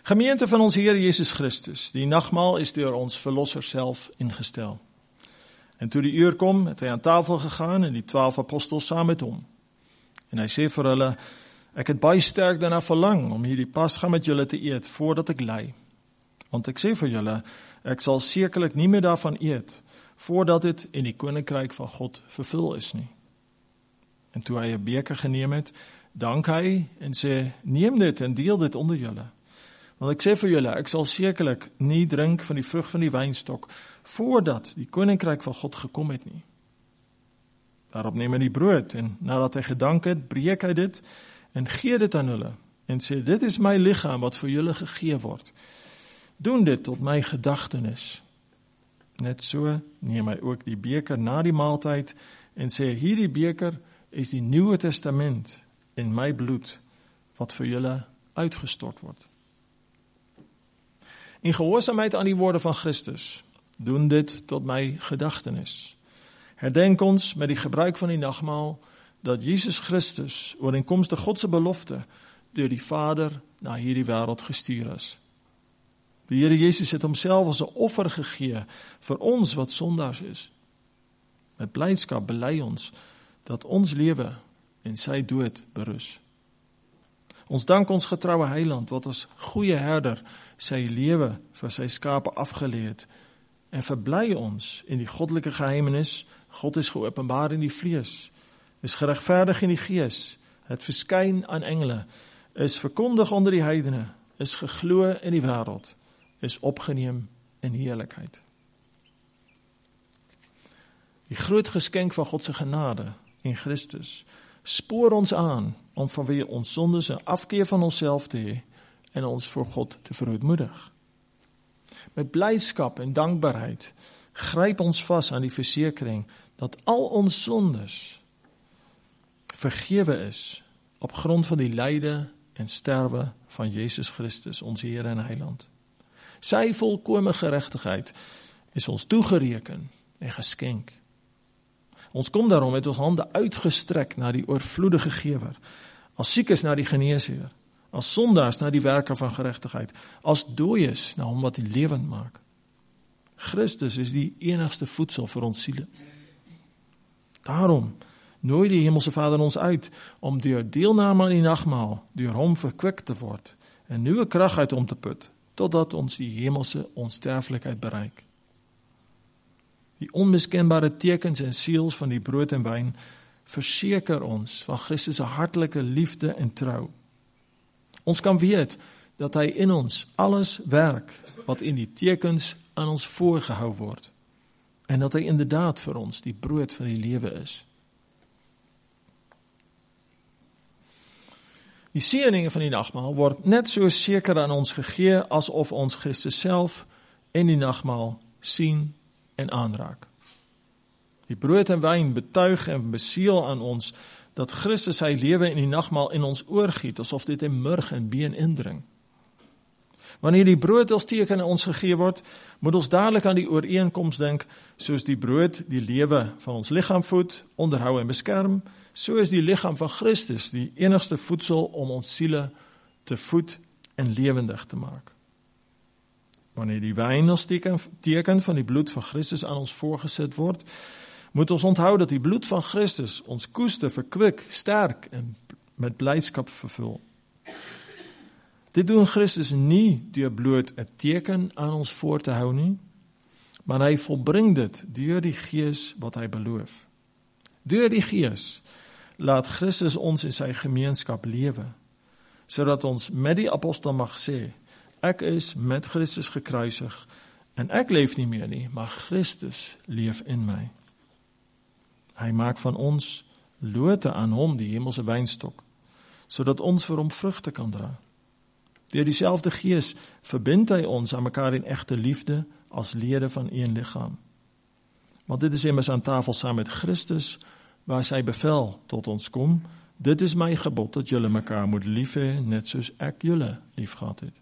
Speaker 1: Gemeente van ons Here Jesus Christus, die nagmaal is deur ons Verlosser self ingestel. En toe die uur kom, het hy aan tafel gegaan en die 12 apostels saam met hom. En hy sê vir hulle, ek het baie sterk daarna verlang om hierdie Pasga met julle te eet voordat ek ly. Want ek sê vir julle, ek sal sekerlik nie meer daarvan eet, voordat dit in die koninkryk van God vervul is nie. En toe hy 'n beker geneem het, dank hy en sê, neem dit en deel dit onder julle. Want ek sê vir julle, ek sal sekerlik nie drink van die vrug van die wynstok, voordat die koninkryk van God gekom het nie. Daarop neem hy die brood en nadat hy gedank het, breek hy dit en gee dit aan hulle en sê, dit is my liggaam wat vir julle gegee word. Doen dit tot my gedagtenis. Net so neem hy ook die beker na die maaltyd en sê, hierdie beker is die Nuwe Testament in my bloed, wat vir julle uitgestort word. In gehoorsaamheid aan die woorde van Christus, doen dit tot my gedagtenis. Herdenk ons met die gebruik van die nagmaal, dat Jesus Christus, ooreenkomstig God se belofte, deur die Vader na hierdie wêreld gestuur is. Die Here Jesus het homself as 'n offer gegee vir ons wat sondaars is. Met blydskap bely ons dat ons lewe en sy dood berus. Ons dank ons getroue Heiland wat as goeie herder sy lewe vir sy skape afgelê het en verbly ons in die goddelike geheimenis. God is geopenbaar in die vlees, is geregverdig in die gees, het verskyn aan engele, is verkondig onder die heidene, is geglo in die wêreld, is opgeneem in heerlikheid. Die groot geskenk van God se genade in Christus spoor ons aan om vanweë ons sondes 'n afkeer van onsself te hê en ons voor God te verootmoedig. Met blydskap en dankbaarheid gryp ons vas aan die versekering dat al ons sondes vergewe is op grond van die lyde en sterwe van Jesus Christus, ons Here en Heiland. Sy volkome geregtigheid is ons toegereken en geskenk. Ons kom daarom met ons hande uitgestrek na die oorvloedige gewer, as siekes na die geneesheer, as sondaars na die werker van geregtigheid, as dooies na hom wat die lewend maak. Christus is die enigste voedsel vir ons siele. Daarom nooi die Hemelse Vader ons uit om deur deelname aan die nagmaal, deur hom verkwik te word en nuwe krag uit hom te put, totdat ons die hemelse onsterflikheid bereik. Die onmiskenbare tekens en seels van die brood en wyn verseker ons van Christus se hartlike liefde en trou. Ons kan weet dat hy in ons alles werk wat in die tekens aan ons voorgehou word en dat hy inderdaad vir ons die brood van die lewe is. Die seëninge van die nagmaal word net so seker aan ons gegee asof ons Christus self in die nagmaal sien en aanraak. Die brood en wyn betuig en beseël aan ons dat Christus sy lewe in die nagmaal in ons oorgiet, asof dit in murg en been indring. Wanneer die brood als teken aan ons gegee word, moet ons dadelik aan die ooreenkoms dink, soos die brood die lewe van ons liggaam voed, onderhou en beskerm, so is die liggaam van Christus die enigste voedsel om ons siele te voed en lewendig te maak. Wanneer die wyn als teken van die bloed van Christus aan ons voorgesit word, moet ons onthou dat die bloed van Christus ons koeste verkwik, sterk en met blydskap vervul. Dit doen Christus nie deur bloot 'n teken aan ons voor te hou nie, maar hy volbring dit deur die Gees wat hy beloof. Deur die Gees laat Christus ons in sy gemeenskap lewe, sodat ons met die apostel mag sê, ek is met Christus gekruisig en ek leef nie meer nie, maar Christus leef in my. Hy maak van ons lote aan hom, die hemelse wynstok, sodat ons vir hom vrugte kan dra. Deur dieselfde Gees verbind hy ons aan mekaar in egte liefde as lede van een liggaam. Want dit is immers aan tafel saam met Christus, waar sy bevel tot ons kom, dit is my gebod dat julle mekaar moet lief hê, net soos ek julle lief gehad het.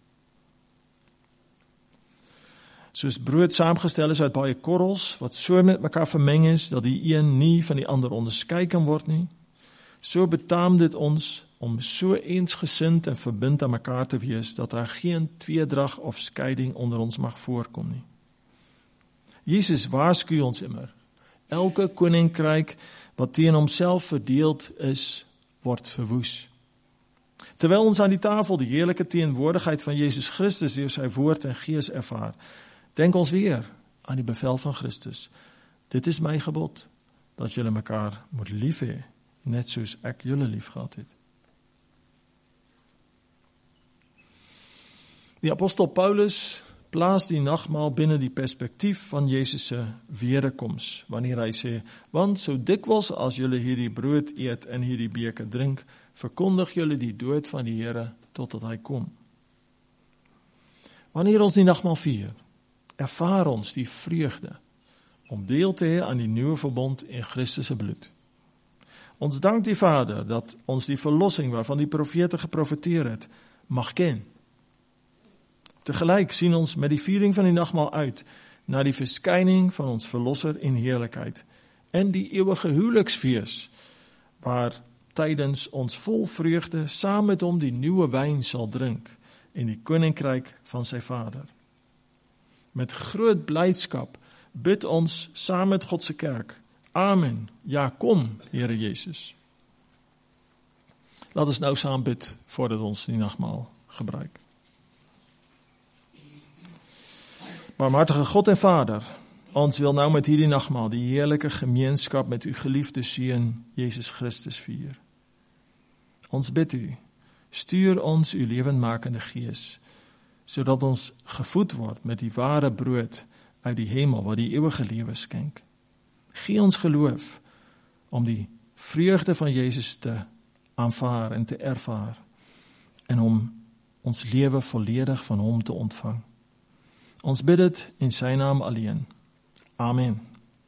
Speaker 1: Soos brood saamgestel is uit baie korrels, wat so met mekaar vermeng is, dat die een nie van die ander onderskei kan word nie, So betaam dit ons om so eensgesind en verbind aan mekaar te wees, dat daar geen tweedrag of skeiding onder ons mag voorkom nie. Jesus waarsku ons immer, elke koninkryk wat teen homself verdeeld is, word verwoes. Terwyl ons aan die tafel die heerlike teenwoordigheid van Jesus Christus deur sy woord en gees ervaar, denk ons weer aan die bevel van Christus. Dit is my gebod, dat julle mekaar moet lief hê, net soos ek julle lief gehad het. Die apostel Paulus plaas die nagmaal binne die perspektief van Jesus se wederkoms, wanneer hy sê, want so dikwels as julle hierdie brood eet en hierdie beker drink, verkondig julle die dood van die Here totdat hy kom. Wanneer ons die nagmaal vier, ervaar ons die vreugde om deel te hê aan die nuwe verbond in Christus se bloed. Ons dank die Vader dat ons die verlossing waarvan die profete geprofeteer het, mag ken. Tegelyk sien ons met die viering van die nagmaal uit na die verskyning van ons verlosser in heerlikheid en die ewige huweliksfees waar tydens ons vol vreugde saam met hom die nuwe wyn sal drink in die koninkryk van sy Vader. Met groot blydskap bid ons saam met God se kerk. Amen. Ja, kom, Here Jesus. Laat ons nou saam bid voordat ons die nagmaal gebruik. Barmhartige God en Vader, ons wil nou met hierdie nagmaal die heerlike gemeenskap met u geliefde Seun Jesus Christus vier. Ons bid u, stuur ons uw lewendmakende Gees, sodat ons gevoed word met die ware brood uit die hemel wat die ewige lewe skenk. Gee ons geloof om die vreugde van Jesus te aanvaar en te ervaar en om ons lewe volledig van hom te ontvang. Ons bid dit in sy naam alleen. Amen.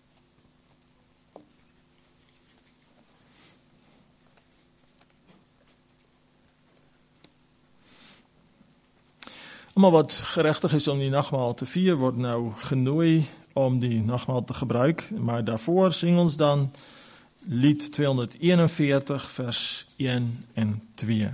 Speaker 1: Almal wat geregtig is om die nagmaal te vier, word nou genooi om die nagmaal te gebruik, maar daarvoor sing ons dan lied 241 vers 1 en 2.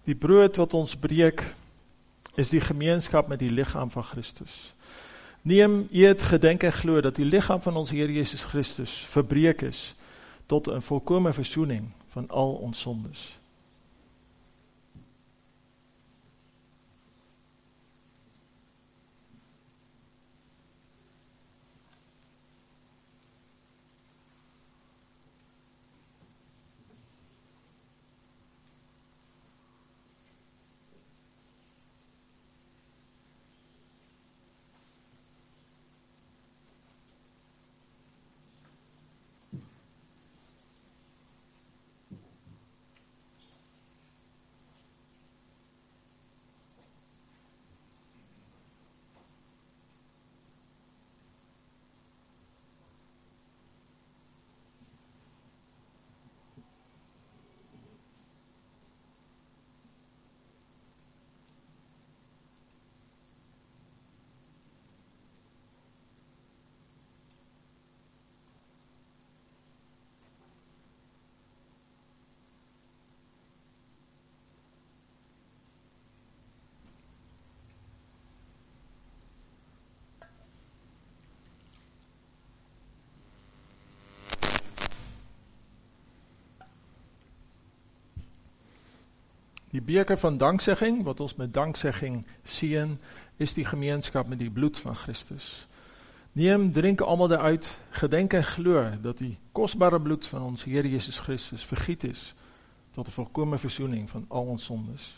Speaker 1: Die brood wat ons breek, is die gemeenskap met die liggaam van Christus. Neem, eet, gedenk en glo dat die liggaam van ons Here Jesus Christus verbreek is tot 'n volkome versoening van al ons sondes. Die beker van danksegging, wat ons met danksegging seën, is die gemeenskap met die bloed van Christus. Neem, drink almal daaruit, gedenk en glo dat die kosbare bloed van ons Here Jesus Christus vergiet is tot 'n volkome versoening van al ons sondes.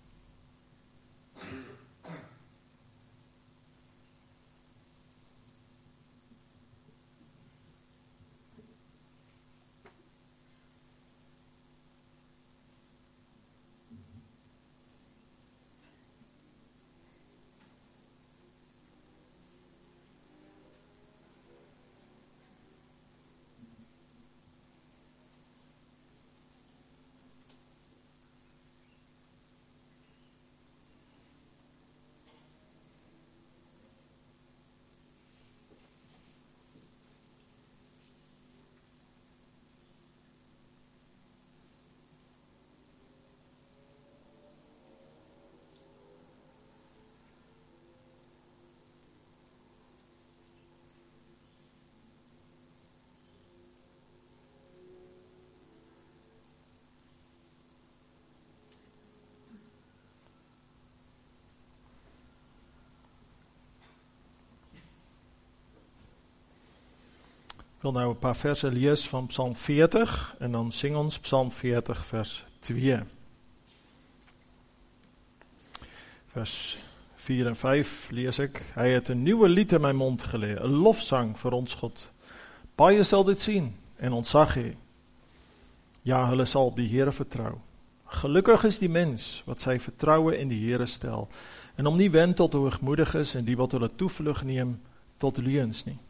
Speaker 1: Ik wil nou een paar versen lezen van Psalm 40 en dan zingen ons Psalm 40 vers 2. Vers 4 en 5 lees ik. Hij heeft een nieuwe lied in mijn mond geleerd, een lofzang voor ons God. Baie zal dit zien en ontzag hê. Ja, hulle sal op die Here vertrou. Gelukkig is die mens wat sy vertroue in die Here stel en hom nie wend tot hoogmoediges en die wat hulle toevlug neem tot leuns nie.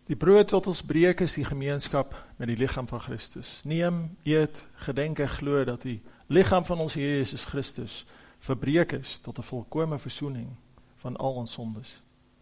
Speaker 1: Die brood wat ons breek is die gemeenskap met die liggaam van Christus. Neem, eet, gedenk en glo dat die liggaam van ons Here Jesus Christus verbreek is tot 'n volkome versoening van al ons sondes.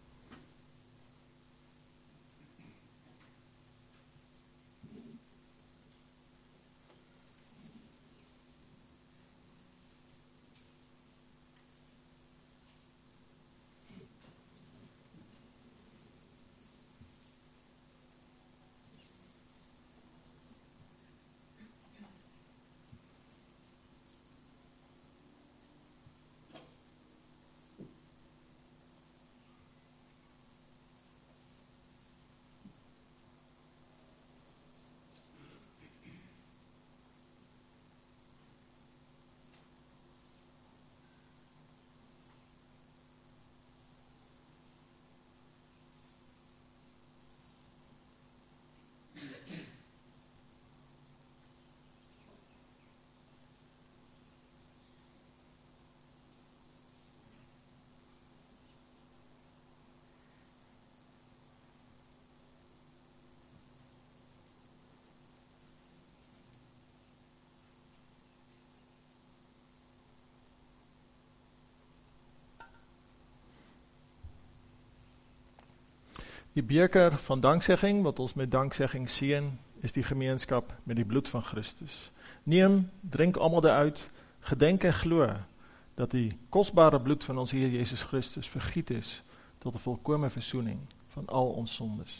Speaker 1: Die beker van danksegging, wat ons met danksegging seën, is die gemeenskap met die bloed van Christus. Neem, drink almal daaruit, gedenk en glo, dat die kosbare bloed van ons Here Jesus Christus vergiet is, tot 'n volkome versoening van al ons sondes.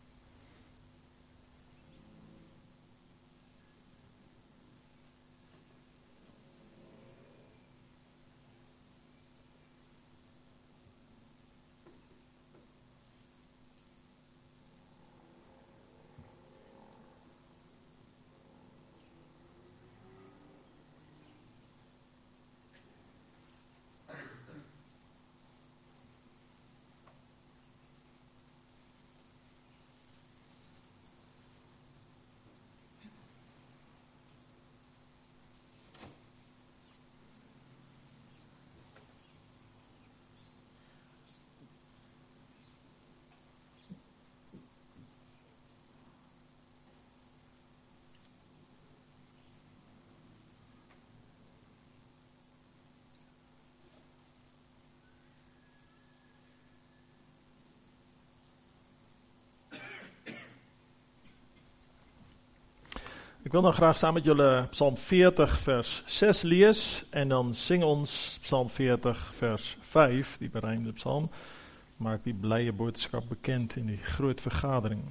Speaker 1: Ek wil nou graag saam met julle Psalm 40 vers 6 lees en dan sing ons Psalm 40 vers 5, die bereimde psalm, maak die blye boodskap bekend in die groot vergadering.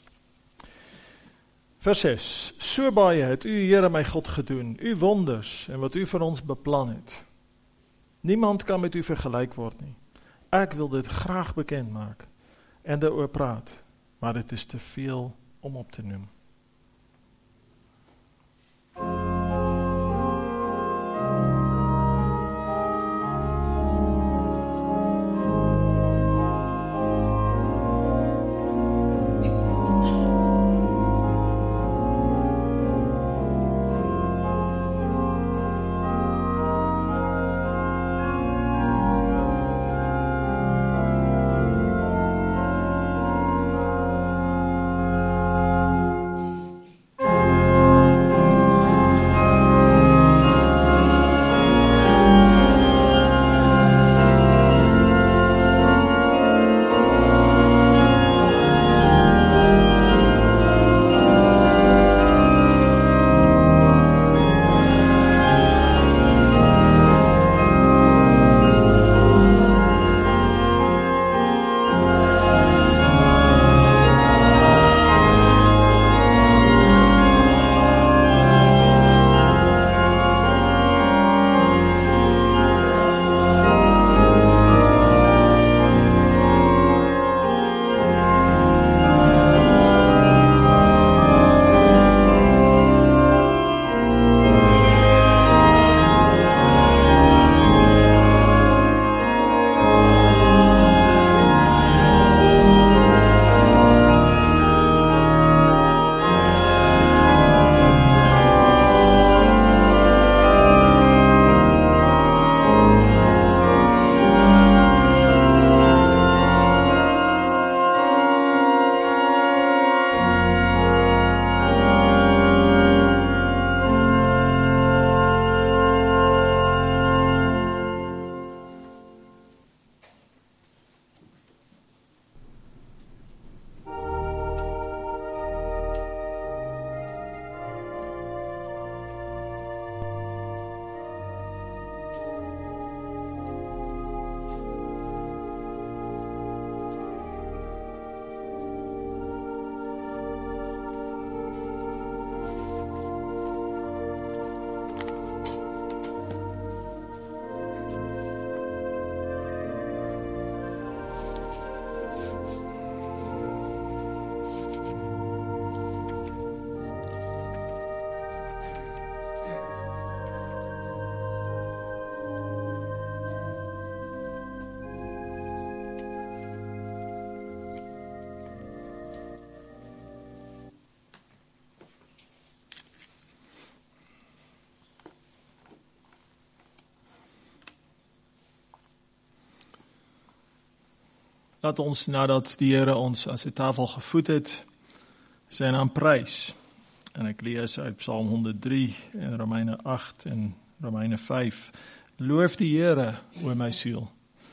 Speaker 1: Vers 6, so baie het u Here my God gedoen, u wonders en wat u vir ons beplan het. Niemand kan met u vergelyk word nie. Ek wil dit graag bekend maak en daaroor praat, maar dit is te veel om op te noem. laat ons nadat die Here ons aan sy tafel gevoed het, sy naam prys. En ek lees uit Psalm 103 en Romeine 8 en Romeine 5. Loof die Here, o my siel,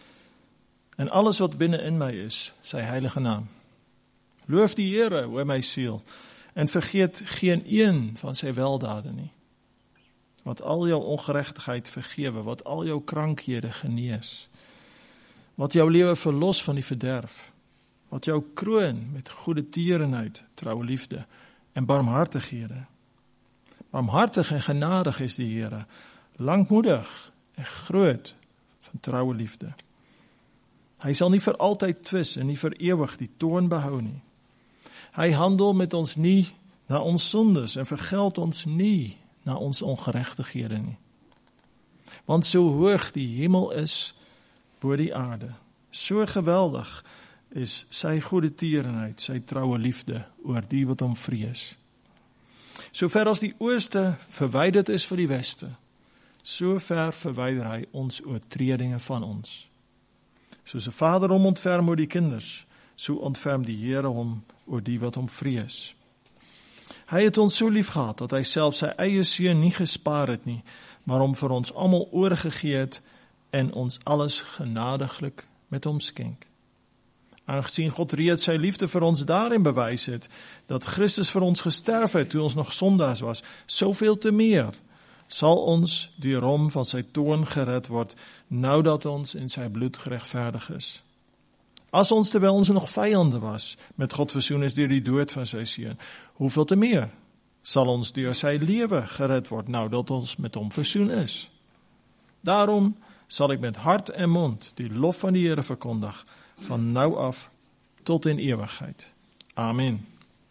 Speaker 1: en alles wat binne in my is, sy heilige naam. Loof die Here, o my siel, en vergeet geen een van sy weldade nie. Wat al jou ongeregtigheid vergewe, wat al jou krankhede genees, wat jou lewe verlos van die verderf, wat jou kroon met goeie tierenheid, troue liefde en barmhartighede. Barmhartig en genadig is die Here, lankmoedig en groot van troue liefde. Hy sal nie vir altyd twis en nie vir ewig die toorn behou nie. Hy handel met ons nie na ons sondes en vergeld ons nie na ons ongeregtighede nie. Want so hoog die hemel is bo die aarde, so geweldig is sy goeie tierenheid, sy troue liefde oor die wat hom vrees. So ver as die ooste verwyderd is van die weste, so ver verwyder hy ons oortredinge van ons. Soos 'n vader hom ontferm oor die kinders, so ontferm die Here hom oor die wat hom vrees. Hy het ons so lief gehad, dat hy self sy eie seun nie gespaar het nie, maar hom vir ons almal oorgegee het, en ons alles genadiglik met hom skenk. Aangesien God reeds sy liefde vir ons daarin bewys het, dat Christus vir ons gesterf het, toe ons nog sondaars was, soveel te meer, sal ons deur hom van sy toorn gered word, nou dat ons in sy bloed geregverdig is. As ons, terwyl ons nog vyande was, met God versoen is deur die dood van sy seun, hoeveel te meer sal ons deur sy lewe gered word, nou dat ons met hom versoen is. Daarom sal ek met hart en mond die lof van die Here verkondig, van nou af tot in ewigheid. Amen.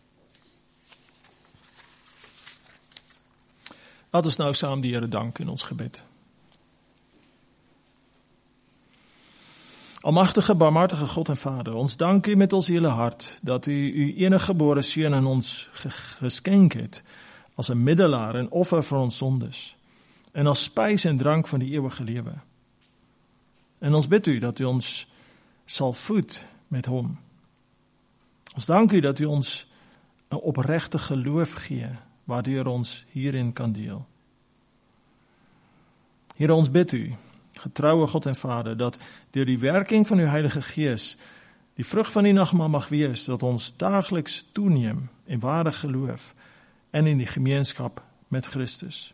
Speaker 1: Laat ons nou saam die Here dank in ons gebed. Almagtige, barmhartige God en Vader, ons dank U met ons hele hart, dat U U enige gebore seun aan ons geskenk het, as 'n middelaar en offer vir ons sondes, en as spys en drank van die ewige lewe. En ons bid U dat U ons sal voed met hom. Ons dank U dat U ons 'n opregte geloof gee, waardeur ons hierin kan deel. Here, ons bid U, getroue God en Vader, dat deur die werking van uw Heilige Gees die vrug van die nagmaal mag wees, dat ons daagliks toeneem in ware geloof en in die gemeenskap met Christus.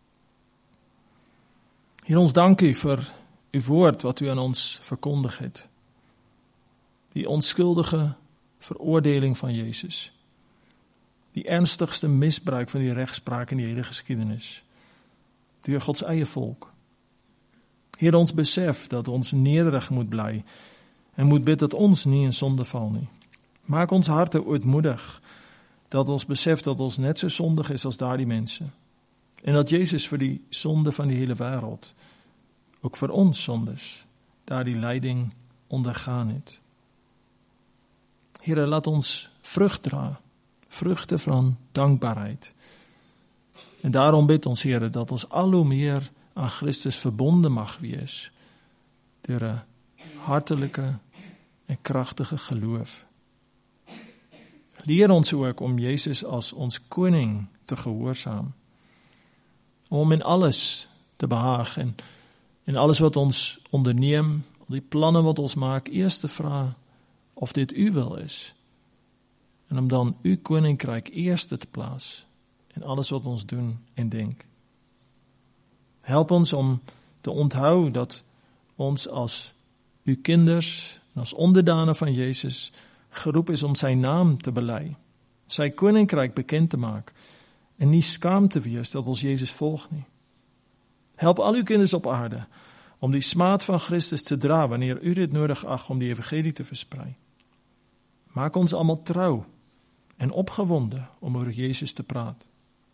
Speaker 1: Heer, ons dank U vir uw woord wat u aan ons verkondig het. Die onskuldige veroordeling van Jezus. Die ernstigste misbruik van die rechtspraak in die hele geskiedenis. Deur Gods eie volk. Heer, ons besef dat ons nederig moet bly en moet bid dat ons nie in sonde val nie. Maak ons harte ootmoedig dat ons besef dat ons net so sondig is as daardie mense. En dat Jezus vir die sonde van die hele wêreld, ook vir ons sondes, daardie lyding ondergaan het. Here, laat ons vrug dra, vrugte van dankbaarheid. En daarom bid ons, Here, dat ons al hoe meer aan Christus verbonden mag wees, deur 'n hartelike en kragtige geloof. Leer ons ook om Jezus as ons koning te gehoorsaam, om in alles te behaag en in alles wat ons onderneem, al die planne wat ons maak, eers te vra of dit u wil is, en om dan uw koninkryk eerste te plaas in alles wat ons doen en denk. Help ons om te onthou dat ons as uw kinders en as onderdanen van Jezus geroep is om sy naam te bely, sy koninkryk bekend te maak en nie skaam te wees dat ons Jezus volg nie. Help al uw kinders op aarde om die smaad van Christus te dra wanneer u dit nodig ag om die evangelie te versprei. Maak ons allemaal trou en opgewonde om oor Jezus te praat.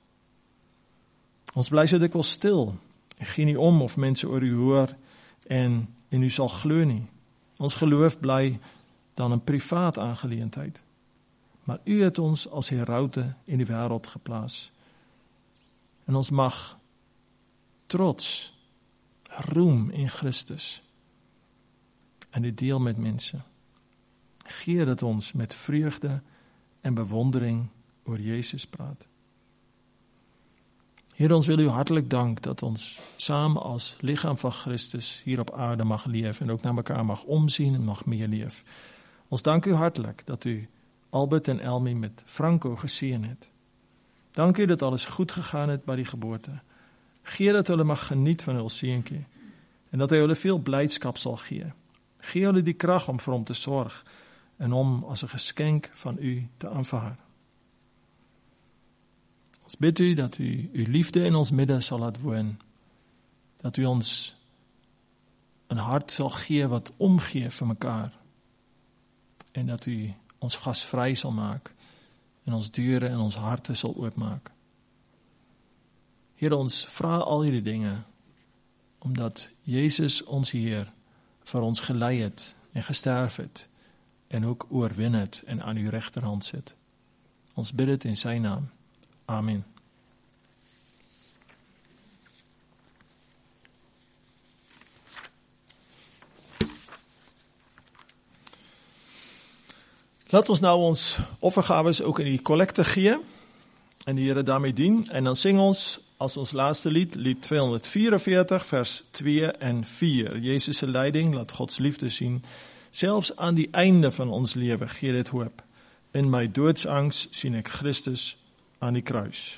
Speaker 1: Ons bly so dikwels stil en gee nie om of mense oor u hoor en u sal glo nie. Ons geloof bly dan 'n privaat aangeleentheid. Maar u het ons as heraute in die wêreld geplaas. En ons mag trots, roem in Christus en dit deel met mense. Gee dat ons met vreugde en bewondering oor Jezus praat. Heer, ons wil u hartelijk dank dat ons samen als lichaam van Christus hier op aarde mag leven en ook naar elkaar mag omzien en nog meer leef. Ons dank u hartelijk dat u Albert en Elmi met Franco gezien hebt. Dank u dat alles goed gegaan het bij die geboorte. Gee dat hulle mag geniet van hul seentjie en dat hy hulle veel blydskap sal gee. Gee hulle die krag om vir hom te sorg en om as 'n geskenk van u te aanvaar. Ons bid u dat u uw liefde in ons midde sal laat woon. Dat u ons een hart sal gee wat omgee vir mekaar. En dat u ons gasvry sal maak en ons deure en ons harte sal oopmaak. Here, ons vra al hierdie dinge omdat Jezus ons Heer vir ons gelei het en gesterf het en ook oorwin het en aan uw regterhand sit. Ons bid het in sy naam. Amen. Laat ons nou ons offergawes ook in die kollekte gee en die Here daarmee dien. En dan sing ons als ons laatste lied, lied 244, vers 2 en 4. Jezus' se leiding, laat Gods liefde zien. Zelfs aan die einde van ons leven gee dit hoop. In my doodsangs sien ek Christus aan die kruis.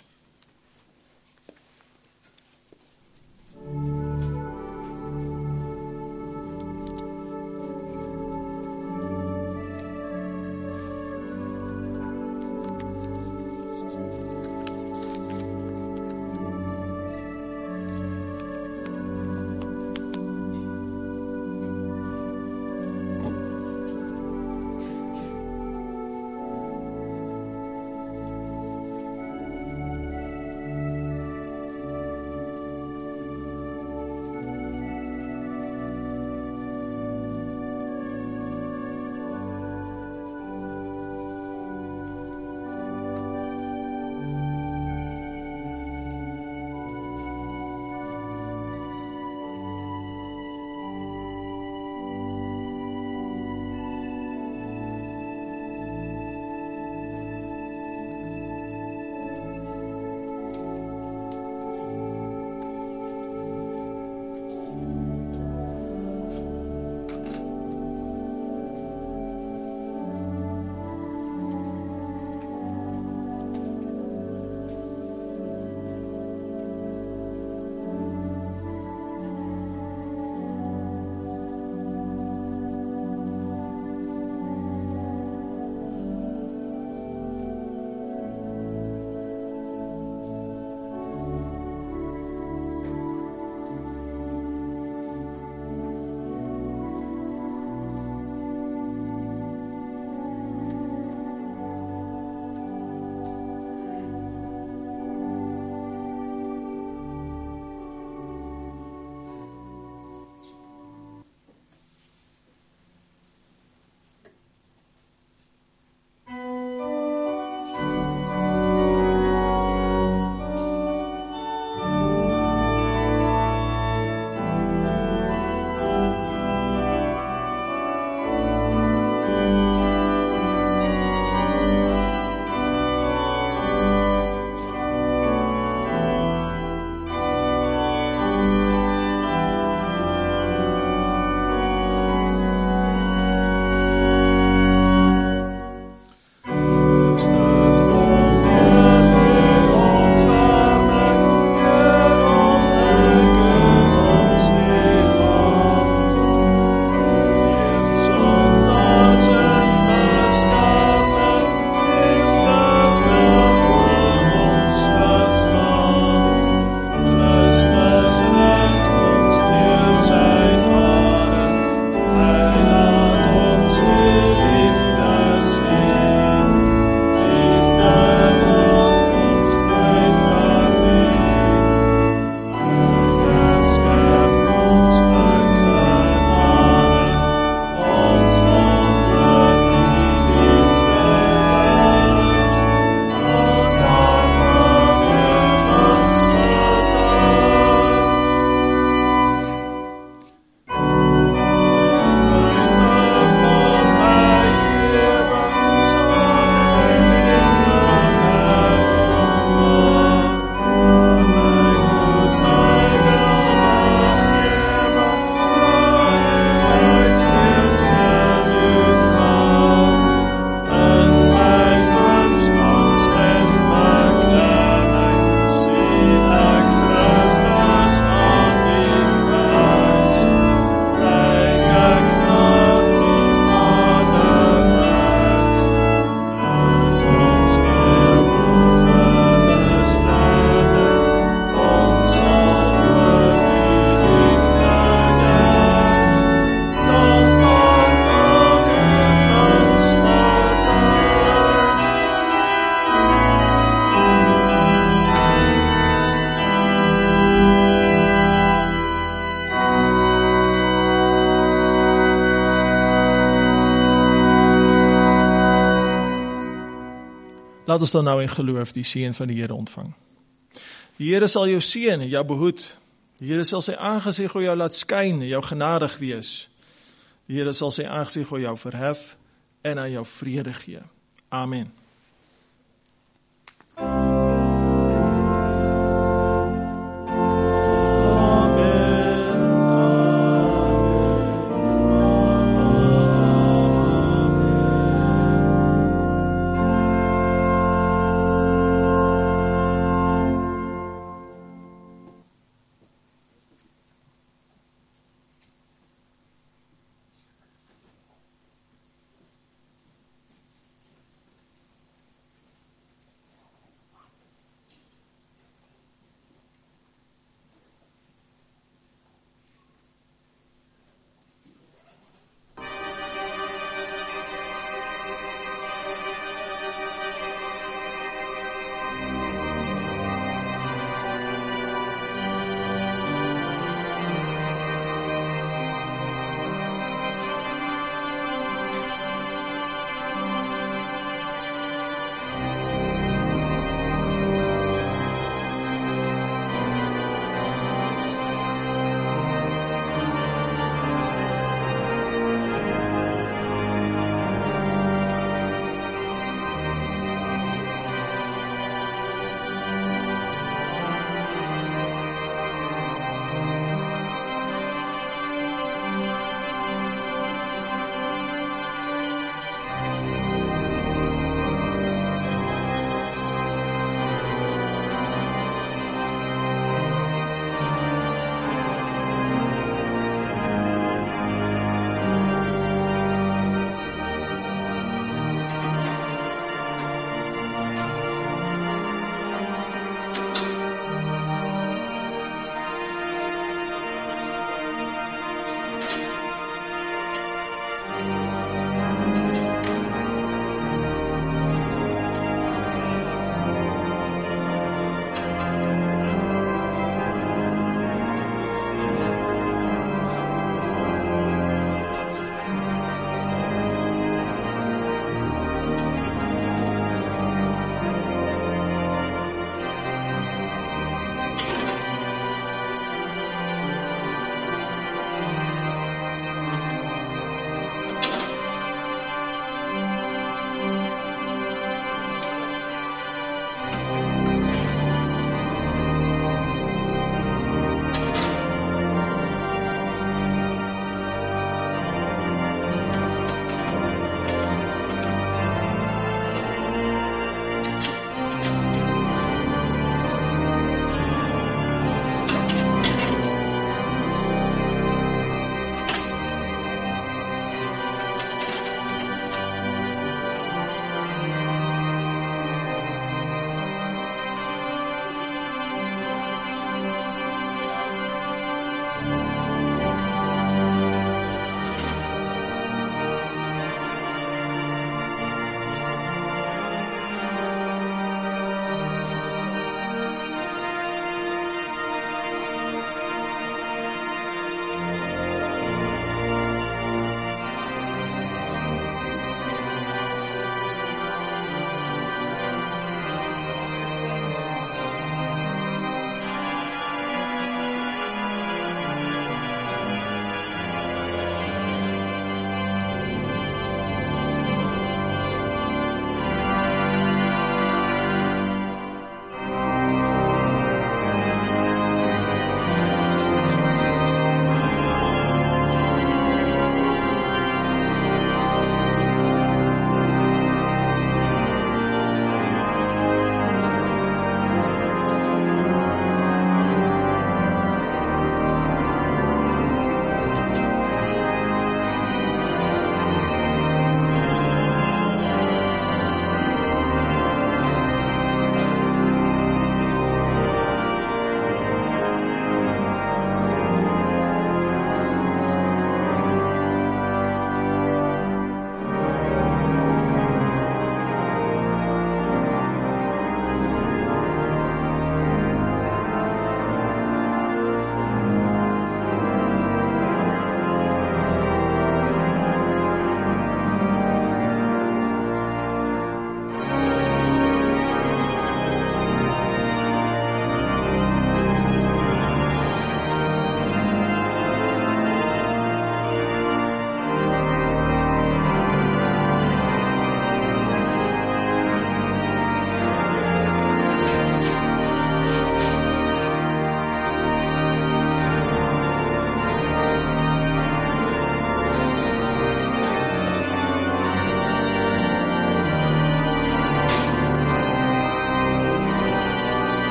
Speaker 1: Laat ons dan nou in geloof die seën van die Here ontvang. Die Here sal jou seën en jou behoed. Die Here sal sy aangesig oor jou laat skyn en jou genadig wees. Die Here sal sy aangesig oor jou verhef en aan jou vrede gee. Amen.